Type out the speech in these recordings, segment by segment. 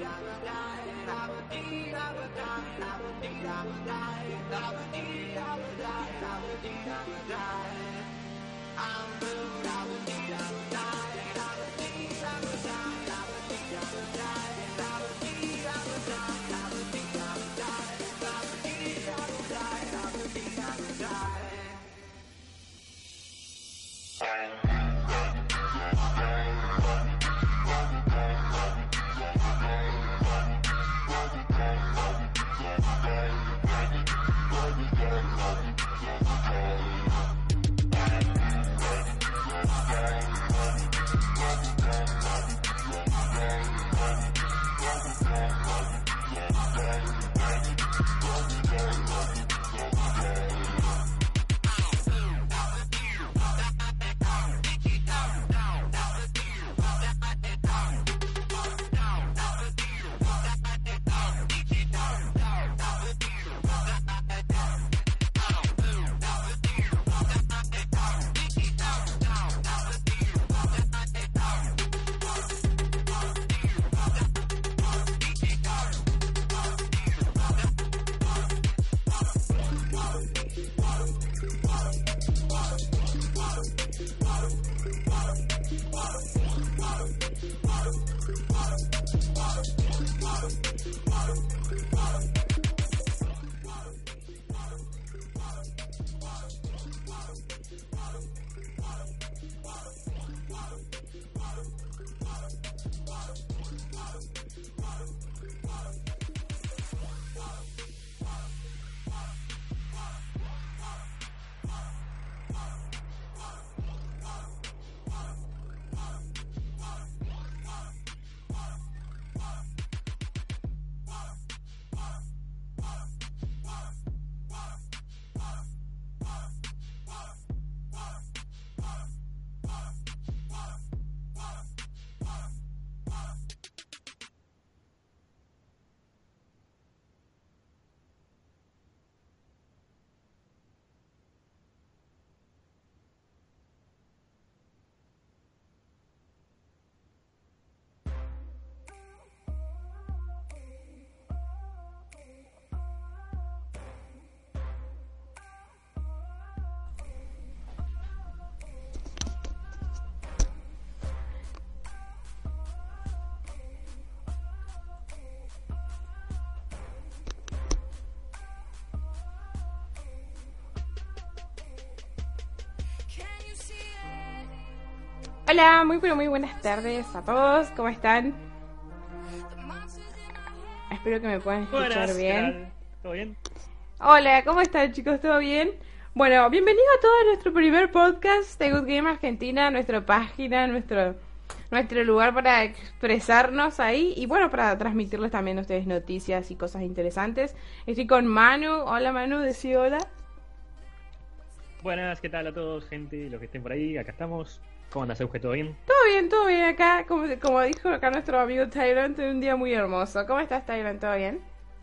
Hola, muy pero muy buenas tardes a todos, ¿cómo están? Espero que me puedan escuchar bien. ¿Todo bien? Hola, ¿cómo están, chicos? ¿Todo bien? Bueno, bienvenidos a todos a nuestro primer podcast de Good Game Argentina, nuestra página, nuestro lugar para expresarnos ahí y bueno, para transmitirles también a ustedes noticias y cosas interesantes. Estoy con Manu. Hola, Manu, decí hola. Buenas, ¿qué tal a todos, gente? Los que estén por ahí, acá estamos. ¿Cómo andas, Euge? ¿Todo bien? Todo bien acá, como dijo acá nuestro amigo Tyrant, un día muy hermoso. ¿Cómo estás, Tyrant? ¿Todo bien?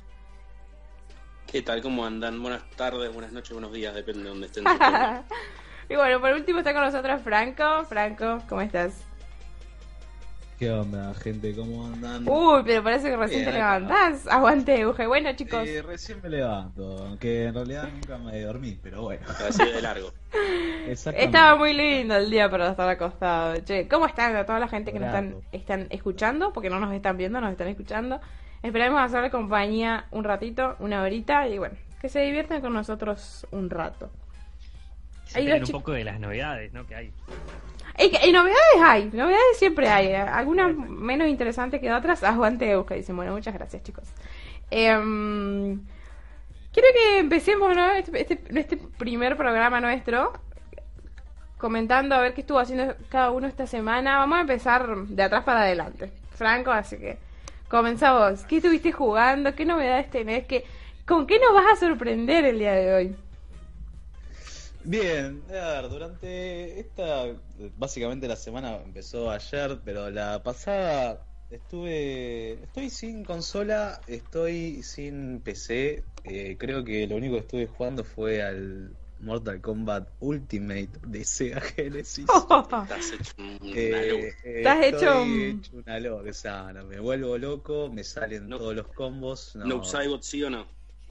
¿Qué tal? ¿Cómo andan? Buenas tardes, buenas noches, buenos días, depende de dónde estén. Y bueno, por último está con nosotros Franco. Franco, ¿cómo estás? ¿Qué onda, gente? ¿Cómo andan? Uy, pero parece que recién te levantás. Aguante, Euge. Bueno, chicos. Recién me levanto, aunque en realidad nunca me dormí, pero bueno. Así de largo. Estaba muy lindo el día para estar acostado. Che, ¿cómo están a toda la gente que nos están escuchando? Porque no nos están viendo, nos están escuchando. Esperemos hacerle compañía un ratito, una horita, y bueno, que se diviertan con nosotros un rato. Un poco de las novedades, ¿no? Que hay. Y novedades siempre hay, algunas menos interesantes que otras. Aguante Euska, dicen. Bueno, muchas gracias, chicos. Quiero que empecemos, ¿no? este primer programa nuestro, comentando a ver qué estuvo haciendo cada uno esta semana. Vamos a empezar de atrás para adelante, Franco, así que comenzá vos. ¿Qué estuviste jugando? ¿Qué novedades tenés? ¿Con qué nos vas a sorprender el día de hoy? Bien, a ver, básicamente la semana empezó ayer, pero la pasada estoy sin consola, estoy sin PC, creo que lo único que estuve jugando fue al Mortal Kombat Ultimate de Sega Genesis. Estás hecho una locura. Estás hecho una loca, sana. Me vuelvo loco, me salen No. todos los combos. ¿No Cybot sí o no?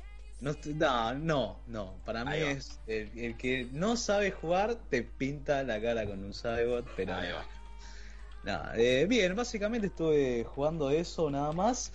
No. Para mí Ahí va. es el que no sabe jugar te pinta la cara con un Cybot, pero Ahí va. nada. Bien, básicamente estuve jugando eso nada más.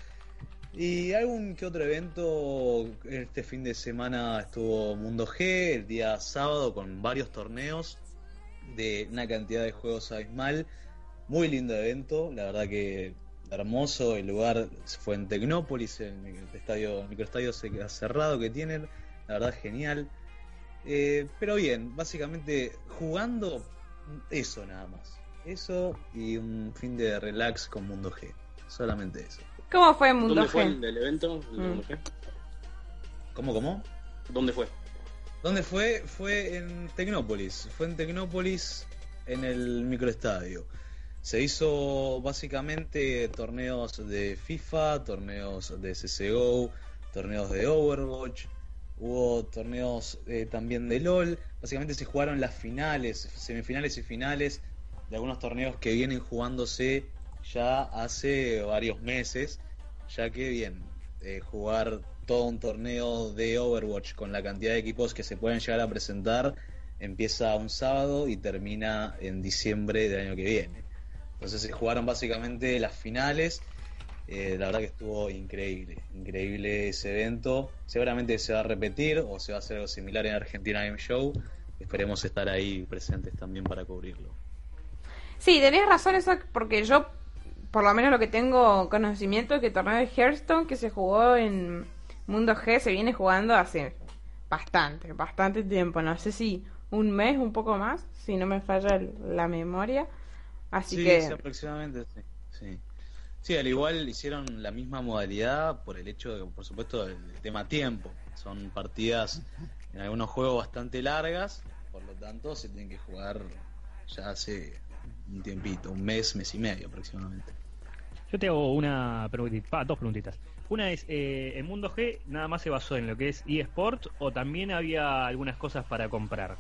Y algún que otro evento. Este fin de semana estuvo Mundo G, el día sábado, con varios torneos de una cantidad de juegos abismal. Muy lindo evento, la verdad que hermoso. El lugar fue en Tecnópolis, en el microestadio cerrado que tienen. La verdad genial. Pero bien, básicamente jugando eso nada más. Eso y un fin de relax con Mundo G. Solamente eso. ¿Cómo fue Mundo ¿Dónde fue G? el evento? ¿Dónde fue? ¿Cómo? ¿Dónde fue? ¿Dónde fue? Fue en Tecnópolis. Fue en Tecnópolis, en el microestadio. Se hizo básicamente torneos de FIFA, torneos de CSGO, torneos de Overwatch. Hubo torneos también de LOL. Básicamente se jugaron las finales, semifinales y finales de algunos torneos que vienen jugándose ya hace varios meses, ya que bien, jugar todo un torneo de Overwatch con la cantidad de equipos que se pueden llegar a presentar empieza un sábado y termina en diciembre del año que viene. Entonces se jugaron básicamente las finales. La verdad que estuvo increíble ese evento. Seguramente se va a repetir o se va a hacer algo similar en Argentina Game Show. Esperemos estar ahí presentes también para cubrirlo. Sí, tenés razón eso, porque yo, por lo menos lo que tengo conocimiento, es que el torneo de Hearthstone que se jugó en Mundo G se viene jugando hace bastante tiempo. No sé si un mes, un poco más, si no me falla la memoria. Así Sí, que... sí, aproximadamente, sí. Sí, al igual hicieron la misma modalidad por el hecho de, por supuesto, el tema tiempo. Son partidas en algunos juegos bastante largas, por lo tanto se tienen que jugar ya hace un tiempito, un mes y medio aproximadamente. Yo te hago una preguntita, dos preguntitas. Una es, ¿el Mundo G nada más se basó en lo que es eSport o también había algunas cosas para comprar?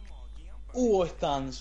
Hubo stands,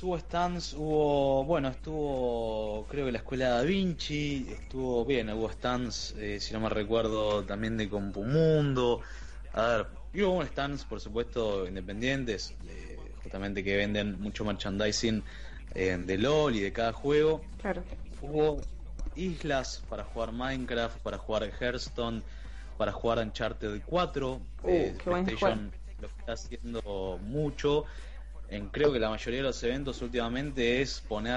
estuvo, creo que la escuela Da Vinci, estuvo bien, hubo stands, si no me recuerdo, también de Compumundo. A ver, hubo stands, por supuesto, independientes, justamente que venden mucho merchandising de LOL y de cada juego. Claro. Hubo islas para jugar Minecraft, para jugar Hearthstone, para jugar Uncharted 4. Qué buen PlayStation lo está haciendo mucho. Creo que la mayoría de los eventos últimamente es poner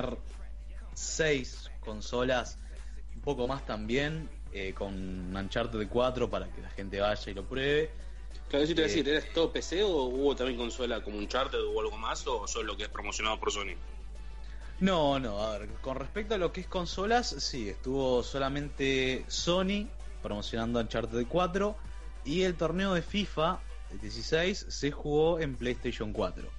6 consolas, un poco más también, con Uncharted 4 para que la gente vaya y lo pruebe. Claro, eso te iba a decir, ¿era todo PC o hubo también consola como Uncharted o algo más o solo lo que es promocionado por Sony? No, a ver, con respecto a lo que es consolas, sí, estuvo solamente Sony promocionando Uncharted 4 y el torneo de FIFA 16 se jugó en PlayStation 4.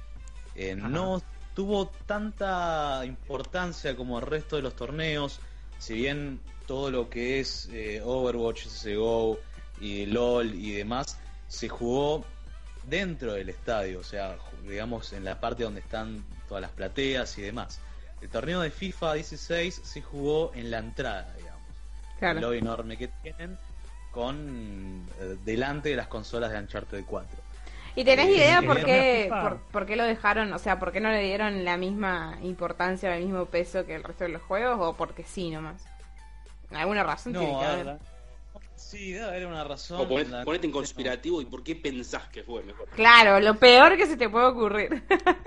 No tuvo tanta importancia como el resto de los torneos, si bien todo lo que es Overwatch, CSGO y LOL y demás se jugó dentro del estadio, o sea, digamos en la parte donde están todas las plateas y demás. El torneo de FIFA 16 se jugó en la entrada, digamos, Claro. el lobby enorme que tienen con delante de las consolas de Uncharted 4. ¿Y tenés idea el por torneo qué, FIFA. por qué lo dejaron? O sea, ¿por qué no le dieron la misma importancia, el mismo peso que el resto de los juegos? ¿O porque sí nomás? ¿Alguna razón tiene que haber? Sí, debe haber una razón. O ponete en conspirativo y por qué pensás que fue mejor. Claro, lo peor que se te puede ocurrir.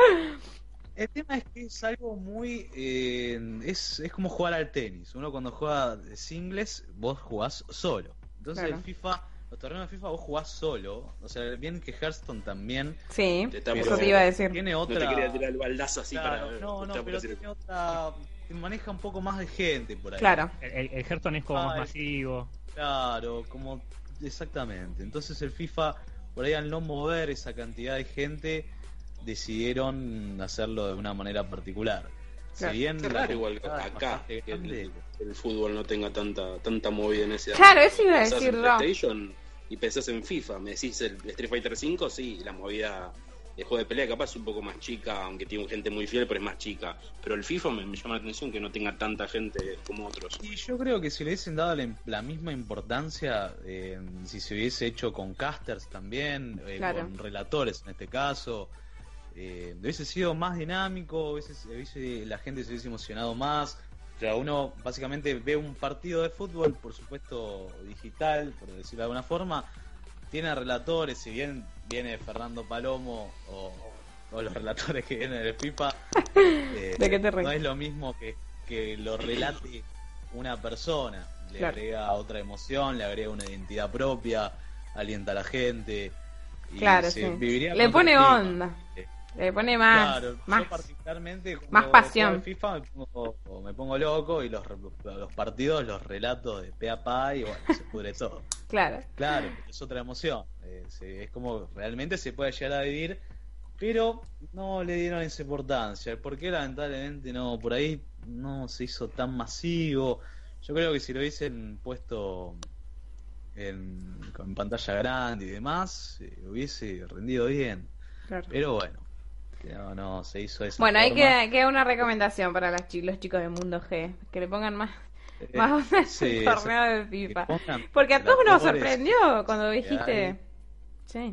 El tema es que es algo muy... es como jugar al tenis. Uno cuando juega de singles, vos jugás solo. Entonces Claro. el FIFA, los torneos de FIFA vos jugás solo. O sea, bien que Hearthstone también Sí, Te está eso por- te iba a decir. tiene No otra... te quería tirar el baldazo así Claro, para... no, está por pero decir- tiene otra... maneja un poco más de gente por ahí. Claro. El Hearthstone es como más Ay. masivo. Claro, como... Exactamente. Entonces el FIFA, por ahí al no mover esa cantidad de gente, decidieron hacerlo de una manera particular. Claro. Si bien Qué la raro igual comunidad es acá bastante que grande, el fútbol no tenga tanta movida en ese Claro, eso iba a Pensás decir en yo. PlayStation y pensás en FIFA. Me decís el Street Fighter 5, sí, la movida El juego de pelea capaz es un poco más chica, aunque tiene gente muy fiel, pero es más chica. Pero el FIFA me llama la atención que no tenga tanta gente como otros. Y yo creo que si le hubiesen dado la misma importancia, si se hubiese hecho con casters también, Claro. con relatores en este caso, hubiese sido más dinámico, la gente se hubiese emocionado más. O sea, uno básicamente ve un partido de fútbol, por supuesto digital, por decirlo de alguna forma, tiene relatores, si bien viene Fernando Palomo o los relatores que vienen del FIFA, ¿De qué te reís? no es lo mismo que lo relate una persona, le Claro. agrega otra emoción, le agrega una identidad propia, alienta a la gente y Claro, se sí. viviría Le con pone otro onda. clima. Le pone más, Claro, más. yo particularmente cuando más pasión. juego al FIFA me pongo loco y los partidos los relato de pe a pa y bueno, se pudre todo. Claro. Claro, es otra emoción. Es como realmente se puede llegar a vivir, pero no le dieron esa importancia. ¿Por qué? Lamentablemente no, por ahí no se hizo tan masivo. Yo creo que si lo hubiesen puesto con pantalla grande y demás, hubiese rendido bien. Claro. Pero bueno, que no se hizo esa Bueno, ahí forma. queda una recomendación para los chicos de Mundo G, que le pongan más Eh, onda sí, al torneo de que FIFA. pongan Porque a todos nos relatores sorprendió cuando que dijiste. hay. Sí.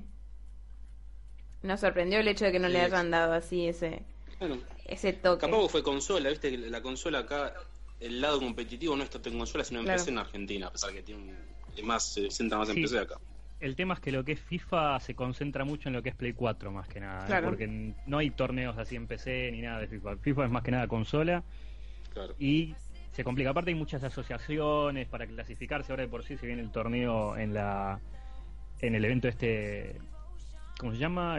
Nos sorprendió el hecho de que no le Sí. hayan dado así ese Bueno, toque. capaz que fue consola, viste que la consola acá, el lado competitivo no es tanto en consola, sino en Claro. PC en Argentina, a pesar que se centra más en Sí. PC acá. El tema es que lo que es FIFA se concentra mucho en lo que es Play 4 más que nada, Claro. porque no hay torneos así en PC ni nada de FIFA. FIFA es más que nada consola Claro. y se complica. Aparte hay muchas asociaciones para clasificarse. Ahora de por sí se viene el torneo en el evento ¿cómo se llama?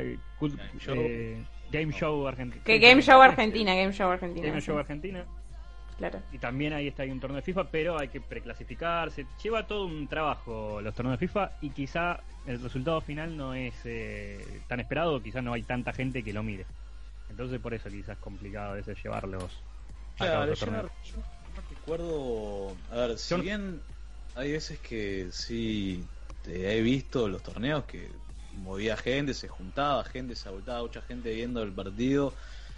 Game Show Argentina. Que Game Show Argentina, Game Show Argentina. Game sí. Show Argentina. Claro. Y también ahí hay un torneo de FIFA, pero hay que preclasificarse. Lleva todo un trabajo los torneos de FIFA y quizá el resultado final no es tan esperado, quizá no hay tanta gente que lo mire. Entonces por eso quizás es complicado a veces llevarlos a cabo Claro, esos torneos. yo no recuerdo. A ver, si Yo no- bien hay veces que sí he visto los torneos que movía gente, se juntaba gente, se agotaba mucha gente viendo el partido.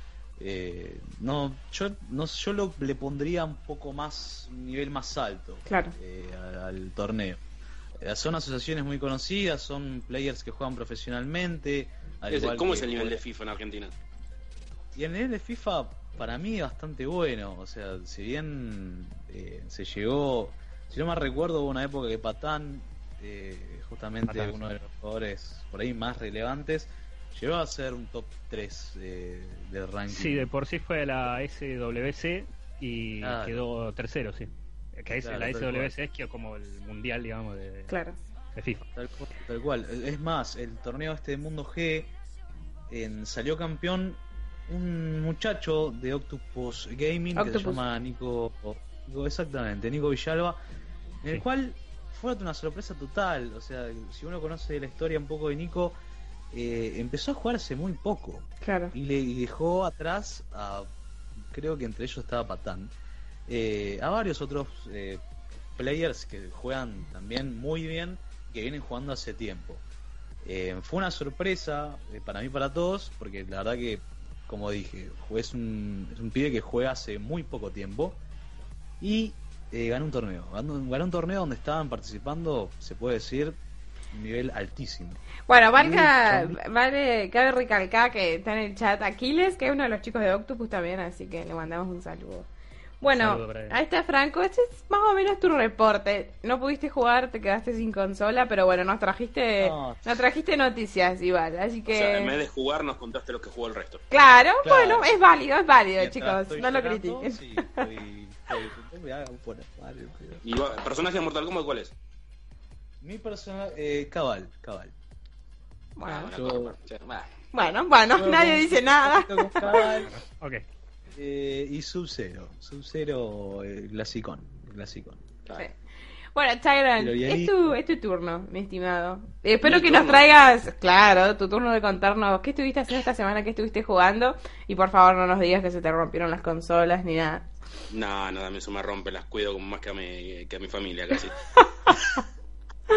Yo le pondría un poco más, un nivel más alto Claro. al torneo. Son asociaciones muy conocidas, son players que juegan profesionalmente. ¿Cómo es el nivel de FIFA en Argentina? Y el nivel de FIFA para mí es bastante bueno. O sea, si bien se llegó, si no me recuerdo, hubo una época que Patán, justamente Patán, uno sí. de los jugadores por ahí más relevantes, llegó a ser un top 3 del ranking. Sí, de por sí fue a la SWC y Claro. quedó tercero, sí. Que Claro, la tal SWC es como el mundial, digamos, Claro. de FIFA. Tal cual. Es más, el torneo este de Mundo G salió campeón un muchacho de Octopus Gaming que se Octopus. llama Nico, exactamente, Nico Villalba, en el Sí. cual fue una sorpresa total. O sea, si uno conoce la historia un poco de Nico, empezó a jugar hace muy poco Claro. y dejó atrás creo que entre ellos estaba Patán, a varios otros players que juegan también muy bien, que vienen jugando hace tiempo. Fue una sorpresa para mí y para todos, porque la verdad que, como dije, es un pibe que juega hace muy poco tiempo y ganó un torneo. Ganó un torneo donde estaban participando, se puede decir, un nivel altísimo. Bueno, cabe recalcar que está en el chat Aquiles, que es uno de los chicos de Octopus también, así que le mandamos un saludo. Bueno, Saludo para él. ahí está Franco, este es más o menos tu reporte. No pudiste jugar, te quedaste sin consola, pero bueno, nos trajiste noticias igual, así que... O sea, en vez de jugar nos contaste lo que jugó el resto. Claro, Claro. bueno, es válido, Mientras chicos, estoy no lo llorando, critiquen. sí, no me hagan poner mal, pero- ¿Y personaje de Mortal Kombat cuál es? Mi personaje, Cabal. Bueno, Yo- bueno, Yo nadie con- dice nada. con Cabal, Ok. y Sub-Zero, clasicón. Sí. Bueno, Tyron, Pero es tu turno, mi estimado. Espero Mi que nos turno. traigas, claro, tu turno de contarnos qué estuviste haciendo esta semana, qué estuviste jugando. Y por favor, no nos digas que se te rompieron las consolas ni nada. No, a mí eso me rompe, las cuido como más que a mi familia casi.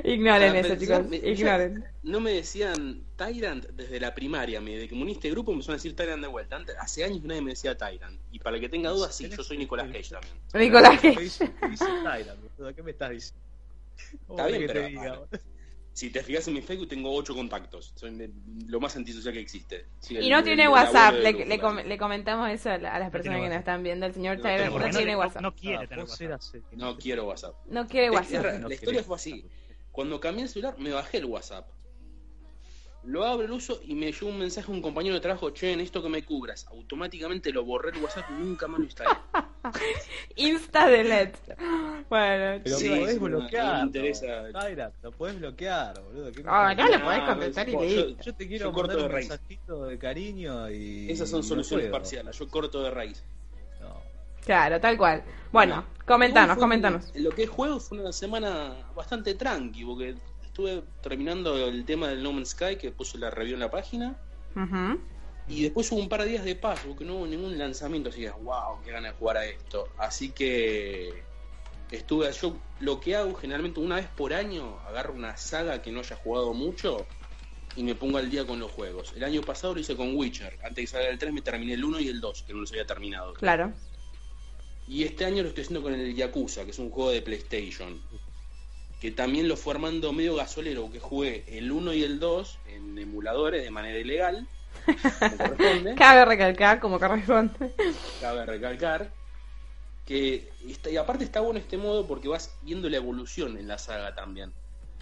Ignoren eso, Pensá, chicos. Ignoren. No me decían Tyrant desde la primaria. Desde que me uní a este grupo me empezaron a decir Tyrant de vuelta. Hace años que nadie me decía Tyrant. Y para el que tenga dudas, sí, yo soy Nicolas Cage también. Nicolás Cage. ¿Qué me estás diciendo? Está bien, que pero te diga? si te fijas en mi Facebook tengo 8 contactos. Soy lo más antisocial que existe. Sí, Y no tiene el WhatsApp. abuelo del grupo, Le comentamos eso a las personas que nos están viendo. El señor No Tyler tengo no WhatsApp. tiene WhatsApp. No quiere tener Vos WhatsApp. eras el que No quiero WhatsApp. No quiere Es WhatsApp. raro, No la querés historia fue así. Cuando cambié el celular, me bajé el WhatsApp. Lo abro, lo uso y me llegó un mensaje de un compañero de trabajo: che, necesito que me cubras. Automáticamente lo borré el WhatsApp y nunca más lo instalé. Insta delete. Bueno, Pero Sí, podés sí, no bloquear. me interesa. Tyra, lo podés bloquear, boludo. ¿Qué me Ah, estás acá lo No, podés contestar y yo- listo. Yo te quiero Yo corto mandar de un raíz. mensajito de cariño y... Esas son no soluciones puedo. parciales. Yo corto de raíz. No. Claro, tal cual. Bueno, comentanos. Lo que es juego fue una semana bastante tranqui, porque estuve terminando el tema del No Man's Sky, que puse la review en la página, Ujú. y después hubo un par de días de paz, porque no hubo ningún lanzamiento, así que, wow, qué ganas de jugar a esto. Así que yo lo que hago generalmente una vez por año, agarro una saga que no haya jugado mucho y me pongo al día con los juegos. El año pasado lo hice con Witcher, antes de que salga el 3 me terminé el 1 y el 2, que no los había terminado. Claro. Y este año lo estoy haciendo con el Yakuza, que es un juego de PlayStation, que también lo fue armando medio gasolero, que jugué el 1 y el 2 en emuladores de manera ilegal, como corresponde, Cabe recalcar como corresponde. cabe recalcar, y aparte está bueno este modo porque vas viendo la evolución en la saga también.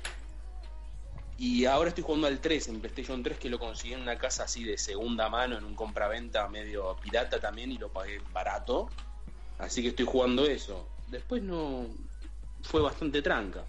Y ahora estoy jugando al 3 en PlayStation 3, que lo conseguí en una casa así de segunda mano, en un compraventa medio pirata también, y lo pagué barato. Así que estoy jugando eso. Después no... fue bastante tranca.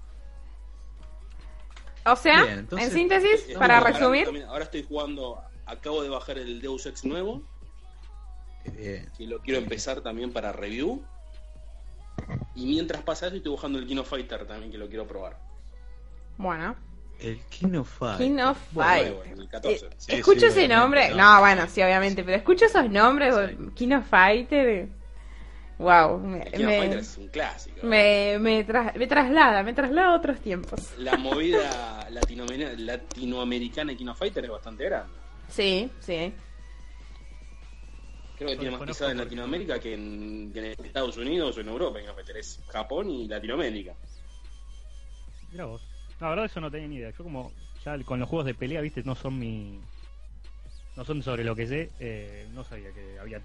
O sea, Bien, entonces- en síntesis, Estoy para preparando resumir, también- ahora estoy jugando... Acabo de bajar el Deus Ex nuevo, Qué bien. que lo quiero empezar también para review. Y mientras pasa eso estoy bajando el King of Fighter también, que lo quiero probar. bueno, El King of Fight. King of Bueno, Fight. el 14. Sí, Escucho sí, ese obviamente, nombre. no. No, bueno, sí, obviamente, pero escucho esos nombres. Sí. King of Fighter. Wow, El King of Fighter es un clásico. me traslada a otros tiempos. La movida latinoamericana de King of Fighter es bastante grande. Sí, sí. Creo que tiene más Conozco pisada en porque- Latinoamérica que en Estados Unidos o en Europa. King of Fighter es Japón y Latinoamérica. Mirá vos. La verdad eso no tenía ni idea. Yo como ya con los juegos de pelea, viste, no son sobre lo que sé. No sabía que había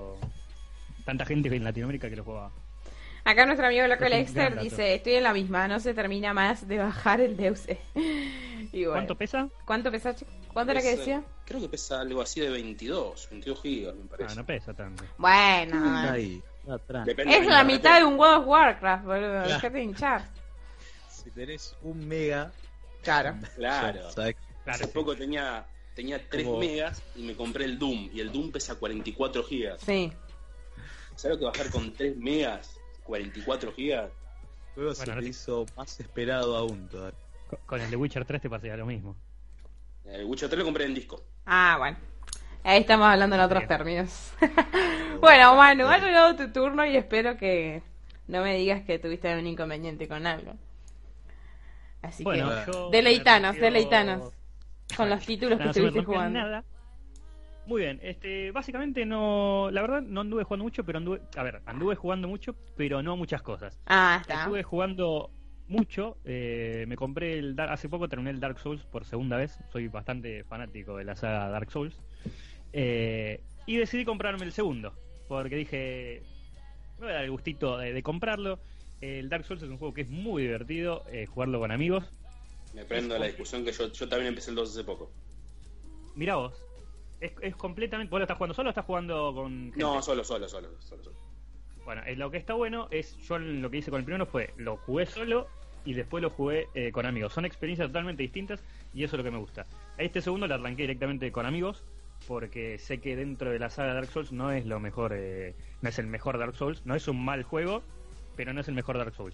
tanta gente en Latinoamérica que lo jugaba. Acá nuestro amigo Loco Es un gran Lexter dato. dice, estoy en la misma, no se termina más de bajar el Deus Ex. Y bueno, ¿Cuánto pesa? ¿Cuánto pesa, chico? ¿Cuánto era que Pesa- decía? Creo que pesa algo así de 22 gigas, me Ah, parece. no pesa tanto. Bueno, Está ahí, está atrás. Depende es de la internet. mitad de un World of Warcraft, boludo. Claro. Dejate de hinchar. Si tenés 1 mega... Claro. Claro. ¿sabes? Claro, Hace sí. poco tenía 3 Como- megas y me compré el Doom. Y el Doom pesa 44 gigas. Sí. ¿Sabes lo que bajar con 3 megas? 44 gigas. El juego se Bueno, te no te- hizo más esperado aún todavía. Con el de Witcher 3 te pasaría lo mismo. El Witcher 3 lo compré en disco. Ah, bueno. Ahí estamos hablando en otros Bien. términos. Bueno, Manu, ha llegado tu turno y espero que no me digas que tuviste un inconveniente con algo. Así Bueno, que, yo deleitanos, me refiero- detanos con los títulos que No se me estuviste rompió jugando. nada. Muy bien, básicamente no, la verdad no anduve jugando mucho, pero anduve jugando mucho, pero no muchas cosas. Ah, está. Estuve jugando mucho, me compré hace poco terminé el Dark Souls por segunda vez, soy bastante fanático de la saga Dark Souls, y decidí comprarme el segundo, porque dije, me voy a dar el gustito de comprarlo. El Dark Souls es un juego que es muy divertido, jugarlo con amigos. Me prendo la discusión que yo también empecé el 2 hace poco. Mirá vos, es completamente... ¿Vos lo estás jugando solo o estás jugando con gente? No, solo. Bueno, lo que está bueno es, yo lo que hice con el primero fue, lo jugué solo y después lo jugué con amigos. Son experiencias totalmente distintas y eso es lo que me gusta. A este segundo lo arranqué directamente con amigos porque sé que dentro de la saga Dark Souls no es lo mejor, no es el mejor Dark Souls, no es un mal juego, pero no es el mejor Dark Souls.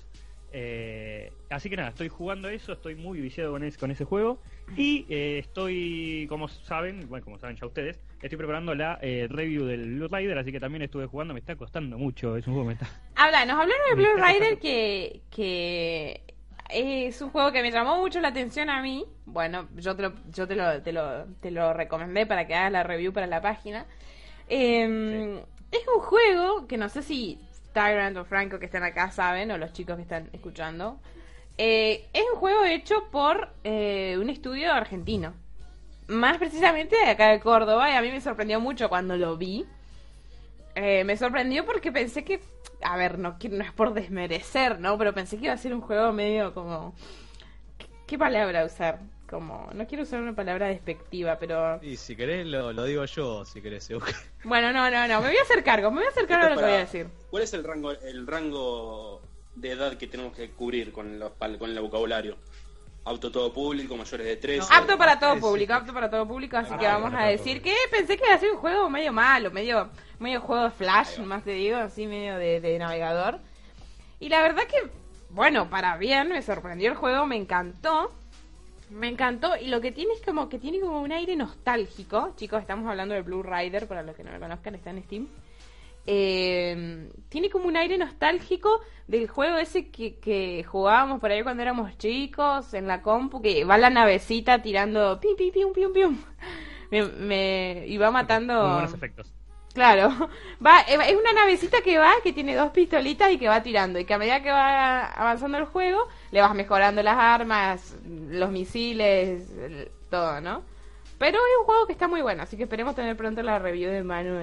Así que nada, estoy jugando eso, estoy muy viciado con ese juego y estoy, como saben ya ustedes, estoy preparando la review del Blue Rider, así que también estuve jugando, me está costando mucho, es un juego que me está... Hablaron de Me Blue está Rider costando. que es un juego que me llamó mucho la atención a mí. Bueno, yo te lo recomendé para que hagas la review para la página. Es un juego que no sé si Tyrant o Franco que están acá saben, o los chicos que están escuchando. Es un juego hecho por un estudio argentino. Más precisamente de acá de Córdoba. Y a mí me sorprendió mucho cuando lo vi. Me sorprendió porque pensé que... A ver, no es por desmerecer, ¿no? Pero pensé que iba a ser un juego medio como... ¿Qué palabra usar? Como... No quiero usar una palabra despectiva, pero... Y si querés lo digo yo, si querés. Bueno, no. Me voy a hacer cargo. Me voy a hacer cargo de lo que voy a decir. ¿Cuál es el rango de edad que tenemos que cubrir con el vocabulario? Auto todo público, mayores de 13. Apto para todo público, así que vamos a decir que pensé que iba a ser un juego medio malo, medio juego de Flash, más te digo, así medio de navegador. Y la verdad que, bueno, para bien, me sorprendió el juego, me encantó, y lo que tiene es como que tiene como un aire nostálgico. Chicos, estamos hablando de Blue Rider, para los que no lo conozcan, está en Steam. Tiene como un aire nostálgico del juego ese que jugábamos por ahí cuando éramos chicos en la compu, que va la navecita tirando pim pim pim pim pim y va matando. Muy buenos efectos. Claro, es una navecita que tiene 2 pistolitas y que va tirando, y que a medida que va avanzando el juego le vas mejorando las armas, los misiles, todo, ¿no? Pero es un juego que está muy bueno, así que esperemos tener pronto la review de Manu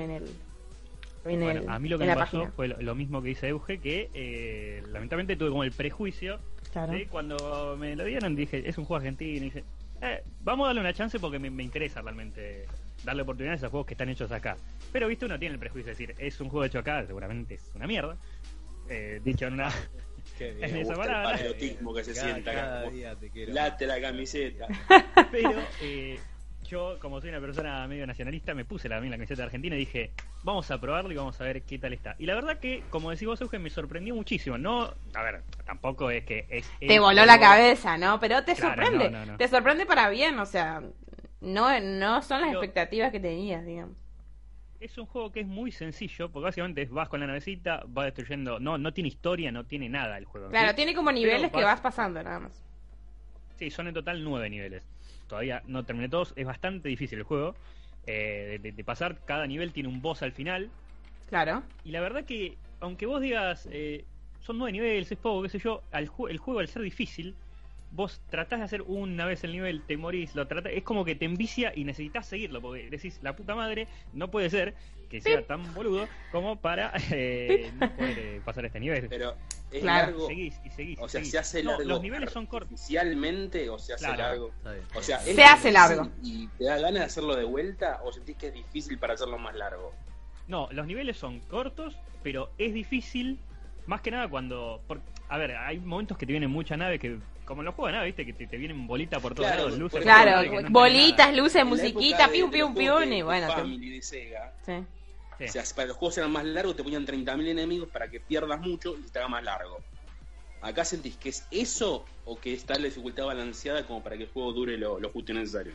a mí lo que me pasó fue lo mismo que dice Euge, que lamentablemente tuve como el prejuicio. Claro. ¿Sí? Cuando me lo dieron dije, es un juego argentino, y dije, vamos a darle una chance porque me interesa realmente darle oportunidades a juegos que están hechos acá. Pero viste, uno tiene el prejuicio de decir, es un juego hecho acá, seguramente es una mierda, dicho en una... en esa palabra, el patriotismo que se sienta acá, late la camiseta. Pero yo, como soy una persona medio nacionalista, me puse la camiseta de Argentina y dije, vamos a probarlo y vamos a ver qué tal está. Y la verdad que, como decís vos, Eugen, me sorprendió muchísimo. No, a ver, tampoco es que te voló la cabeza, ¿no? Pero te claro, sorprende. No. Te sorprende para bien, o sea, no son las expectativas que tenías, digamos. Es un juego que es muy sencillo, porque básicamente vas con la navecita, vas destruyendo, no tiene historia, no tiene nada el juego. Claro, ¿sí? tiene como niveles que vas pasando nada más. Sí, son en total 9 niveles. Todavía no terminé todos, es bastante difícil el juego de pasar. Cada nivel tiene un boss al final. Claro. Y la verdad que, aunque vos digas, son 9 niveles, es poco, qué sé yo, el juego al ser difícil, vos tratás de hacer una vez el nivel, te morís, es como que te envicia y necesitas seguirlo, porque decís, la puta madre, no puede ser que sea tan boludo como para no poder pasar este nivel. Pero es claro. largo. Seguís. O sea, se hace largo. Los niveles son cortos. Oficialmente, o se hace largo. O sea, se hace largo. ¿Y te da ganas de hacerlo de vuelta o sentís que es difícil para hacerlo más largo? No, los niveles son cortos, pero es difícil, más que nada a ver, hay momentos que te vienen mucha nave que... Como en los juegos de nave, ¿viste? Que te vienen bolitas por todos lados, luces. Claro, que no bolitas, luces, En la musiquita, época pium, de pium, los pium, juegos y bueno. de Family de Sega, Sí. Sí. o sea, para los juegos eran más largos, te ponían 30.000 enemigos para que pierdas mucho y te haga más largo. ¿Acá sentís que es eso o que está la dificultad balanceada como para que el juego dure lo justo y necesario?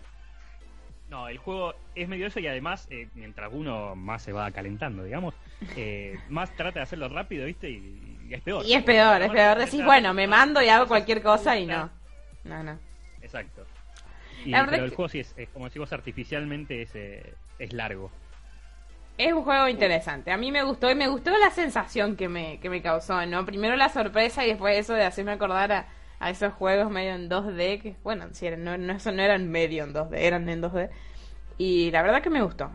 No, el juego es medio eso y además, mientras uno más se va calentando, digamos, más trata de hacerlo rápido, ¿viste? Y es peor. Y es peor. Decís, bueno, me mando y hago cualquier cosa y no. No. Exacto. Pero el juego sí es como decimos, artificialmente es largo. Es un juego interesante. A mí me gustó y me gustó la sensación que me causó, ¿no? Primero la sorpresa y después eso de hacerme acordar a esos juegos medio en 2D que, bueno, si eran, no eran medio en 2D, eran en 2D. Y la verdad que me gustó.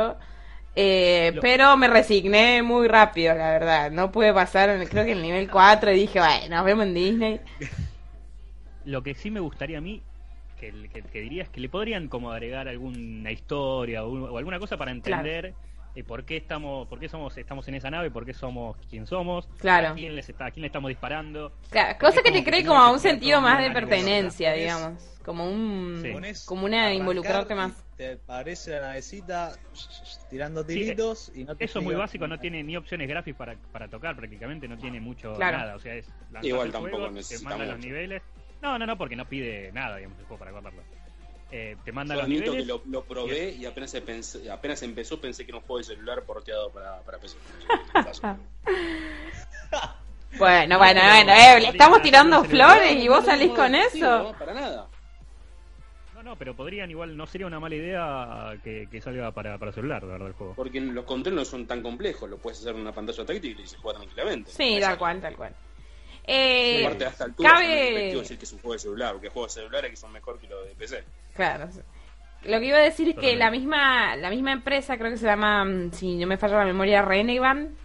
Pero me resigné muy rápido, la verdad. No pude pasar, creo que el nivel 4 y dije, bueno, nos vemos en Disney. Lo que sí me gustaría a mí, que diría, es que le podrían como agregar alguna historia o alguna cosa para entender por qué estamos en esa nave, por qué somos quien somos, claro. a quién le estamos disparando. Claro, cosa que te cree como un sentido más de pertenencia, digamos. Como una involucrarte más. Te parece la navecita tirando tiritos y no te eso es muy básico, no tiene ni opciones gráficas para tocar, prácticamente no tiene mucho nada, o sea, es lanzar igual el tampoco juego, te necesitamos manda los niveles. No, porque no pide nada, digamos, el juego para correrlo. Te manda los niveles. niveles. Que lo probé y apenas empezó pensé que era un juego de celular porteado para PC. Bueno, le estamos tirando flores y vos salís con eso. No, para nada. No, pero podrían igual, no sería una mala idea que salga para celular, de verdad, el juego. Porque los controles no son tan complejos, lo puedes hacer en una pantalla táctil y se juega tranquilamente. Sí, tal cual. Aparte, a esta altura cabe... es muy efectivo decir que es un juego de celular, porque juegos de celulares que son mejor que los de PC. Claro. Lo que iba a decir es que la misma empresa, creo que se llama, si no me falla la memoria, Revenant,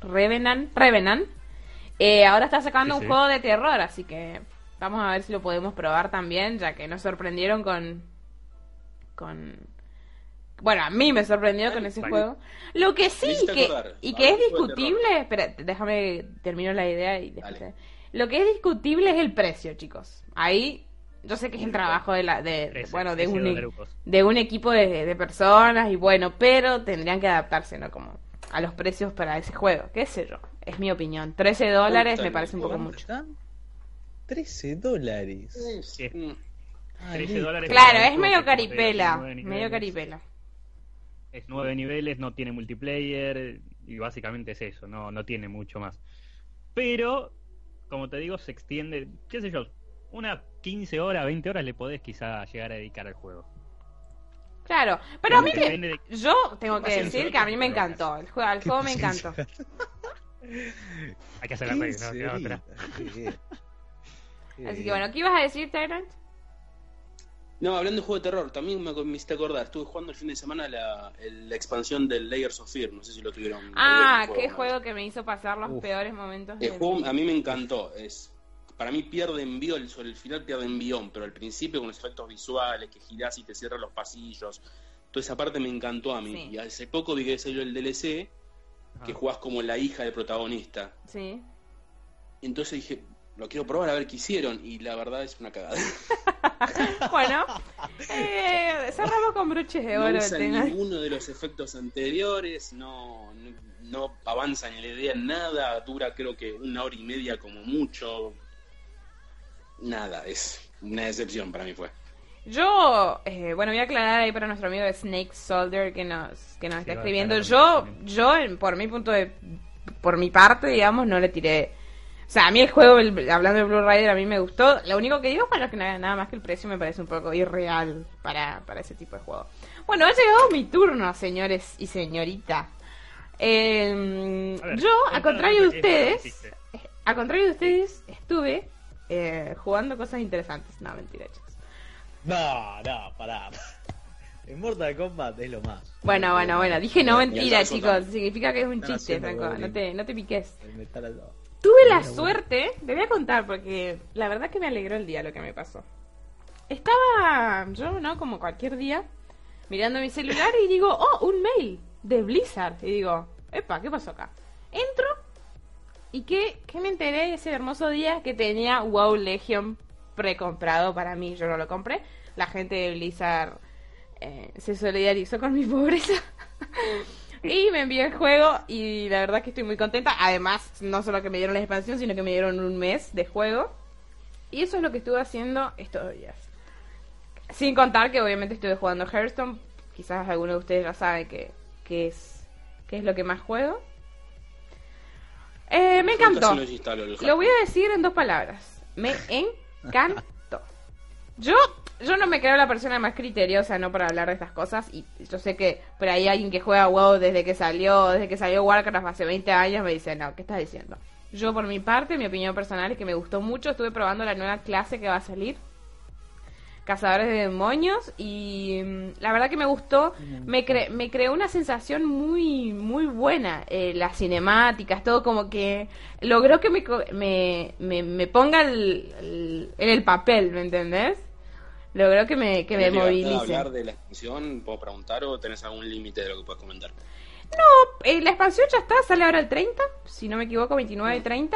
ahora está sacando un juego de terror, así que vamos a ver si lo podemos probar también, ya que nos sorprendieron con... Bueno, a mí me sorprendió con ese juego. Lo que sí, que es discutible... Espera, déjame termino la idea y después... Lo que es discutible es el precio, chicos. Ahí... Yo sé que es el trabajo de un equipo de personas y bueno, pero tendrían que adaptarse, ¿no? Como a los precios para ese juego, qué sé yo, es mi opinión. $13 me parece un poco mucho. $13. Sí. $13. Claro, es medio caripela, Es 9 niveles, no tiene multiplayer y básicamente es eso, no tiene mucho más. Pero, como te digo, se extiende, qué sé yo, unas 15 horas, 20 horas le podés quizá llegar a dedicar al juego. Claro, pero a mí yo tengo que decir que a mí me encantó. El juego me encantó. Hay que hacer la regla, ¿no? Queda otra. Así que bueno, ¿qué ibas a decir, Tyrant? No, hablando de juego de terror, también me hiciste acordar. Estuve jugando el fin de semana la expansión del Layers of Fear. No sé si lo tuvieron. Qué juego que me hizo pasar los peores momentos. El juego a mí me encantó. Para mí pierde envío, sobre el final pierde envión, pero al principio con los efectos visuales, que girás y te cierran los pasillos, toda esa parte me encantó a mí. Sí. Y hace poco vi que salió el DLC, que jugás como la hija del protagonista. Sí. Y entonces dije, lo quiero probar a ver qué hicieron, y la verdad es una cagada. Bueno, cerramos con broches de oro. No usa ninguno de los efectos anteriores, no avanza ni la idea en nada, dura creo que 1 hora y media como mucho. Nada, es una decepción para mí fue. Yo, voy a aclarar ahí para nuestro amigo de Snake Soldier que nos está escribiendo. Yo, por mi parte, digamos, no le tiré. O sea, a mí el juego, hablando de Blue Rider, a mí me gustó. Lo único que digo, bueno, es que nada más que el precio me parece un poco irreal para ese tipo de juego. Bueno, ha llegado mi turno, señores y señorita. Yo, a contrario de ustedes, estuve jugando cosas interesantes. No, mentira, chicos. No, pará. En Mortal Kombat es lo más. Bueno, dije no mentira, chicos. Significa que es un chiste, Franco. No te piques. Tuve la suerte, te voy a contar porque la verdad que me alegró el día lo que me pasó. Estaba yo, ¿no? Como cualquier día, mirando mi celular y digo, un mail de Blizzard. Y digo, epa, ¿qué pasó acá? Entro y que me enteré ese hermoso día que tenía WoW Legion precomprado para mí. Yo no lo compré. La gente de Blizzard se solidarizó con mi pobreza y me envió el juego y la verdad que estoy muy contenta. Además, no solo que me dieron la expansión, sino que me dieron un mes de juego. Y eso es lo que estuve haciendo estos días. Sin contar que obviamente estuve jugando Hearthstone. Quizás alguno de ustedes ya sabe qué es lo que más juego. Me encantó. Lo voy a decir en 2 palabras. Me encantó. Yo no me creo la persona más criteriosa, ¿no? Para hablar de estas cosas. Y yo sé que por ahí alguien que juega WoW desde que salió Warcraft hace 20 años me dice, no, ¿qué estás diciendo? Yo por mi parte, mi opinión personal es que me gustó mucho. Estuve probando la nueva clase que va a salir, Cazadores de Demonios, y la verdad que me gustó. Me creó una sensación muy muy buena. Las cinemáticas, todo como que logró que me ponga en el papel, ¿me entendés? Logró que me movilice. ¿Hablar de la expansión? ¿Puedo preguntar o tenés algún límite de lo que puedes comentar? No, la expansión ya está, sale ahora el 30, si no me equivoco, 29 y 30.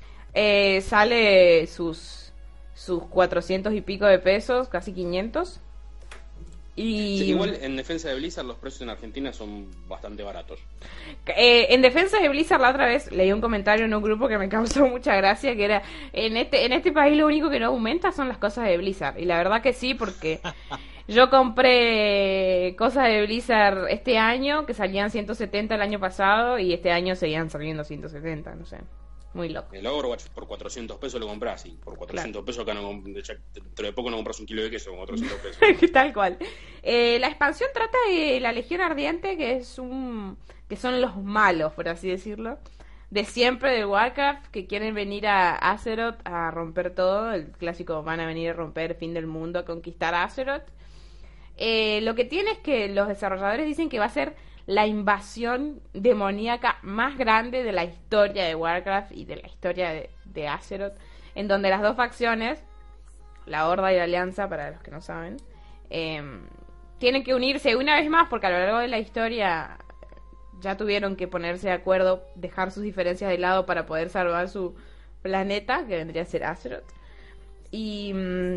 Sale sus 400 y pico de pesos, casi 500. Y sí, igual en defensa de Blizzard los precios en Argentina son bastante baratos. En defensa de Blizzard la otra vez leí un comentario en un grupo que me causó mucha gracia, que era, en este país lo único que no aumenta son las cosas de Blizzard. Y la verdad que sí, porque yo compré cosas de Blizzard este año que salían 170 el año pasado y este año seguían saliendo 170, no sé. Muy loco. El Overwatch por 400 pesos lo compras y por 400 pesos acá dentro de poco no compras un kilo de queso con 400 pesos. Tal cual. La expansión trata de la Legión Ardiente, que son los malos, por así decirlo, de siempre de Warcraft, que quieren venir a Azeroth a romper todo. El clásico, van a venir a romper fin del mundo, a conquistar Azeroth. Lo que tiene es que los desarrolladores dicen que va a ser la invasión demoníaca más grande de la historia de Warcraft y de la historia de Azeroth, en donde las dos facciones, la Horda y la Alianza, para los que no saben, tienen que unirse una vez más, porque a lo largo de la historia ya tuvieron que ponerse de acuerdo, dejar sus diferencias de lado para poder salvar su planeta, que vendría a ser Azeroth. Y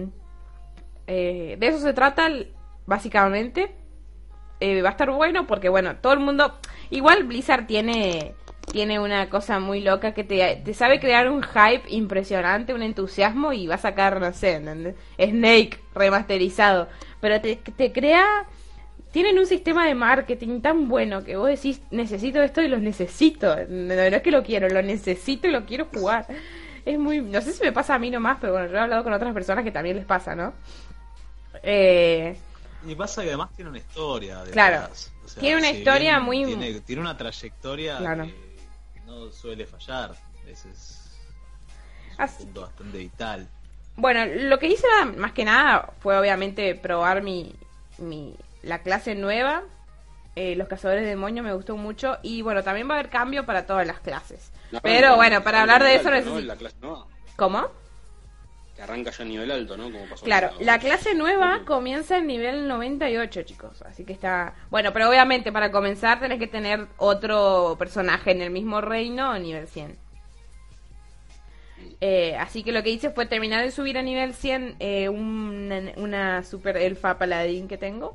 de eso se trata básicamente. Va a estar bueno porque, bueno, todo el mundo... Igual Blizzard tiene una cosa muy loca que te sabe crear un hype impresionante, un entusiasmo, y va a sacar, no sé, ¿entendés? Snake remasterizado. Pero te crea... Tienen un sistema de marketing tan bueno que vos decís, necesito esto y lo necesito. No es que lo quiero, lo necesito y lo quiero jugar. Es muy... No sé si me pasa a mí nomás, pero bueno, yo he hablado con otras personas que también les pasa, ¿no? Y pasa que además tiene una historia detrás. Claro, O sea, tiene una historia muy... Tiene una trayectoria Claro. que no suele fallar. Ese es un Así- punto bastante vital. Bueno, lo que hice más que nada fue obviamente probar la clase nueva. Los cazadores de demonios me gustó mucho. Y bueno, también va a haber cambio para todas las clases. No, Pero bueno, para hablar de eso ¿no? necesito... La clase nueva, ¿Cómo? que arranca ya a nivel alto, ¿no? Como pasó Claro, con la clase nueva comienza en nivel 98, chicos. Así que está... Bueno, pero obviamente para comenzar tenés que tener otro personaje en el mismo reino a nivel 100. Así que lo que hice fue terminar de subir a nivel 100 una super elfa paladín que tengo.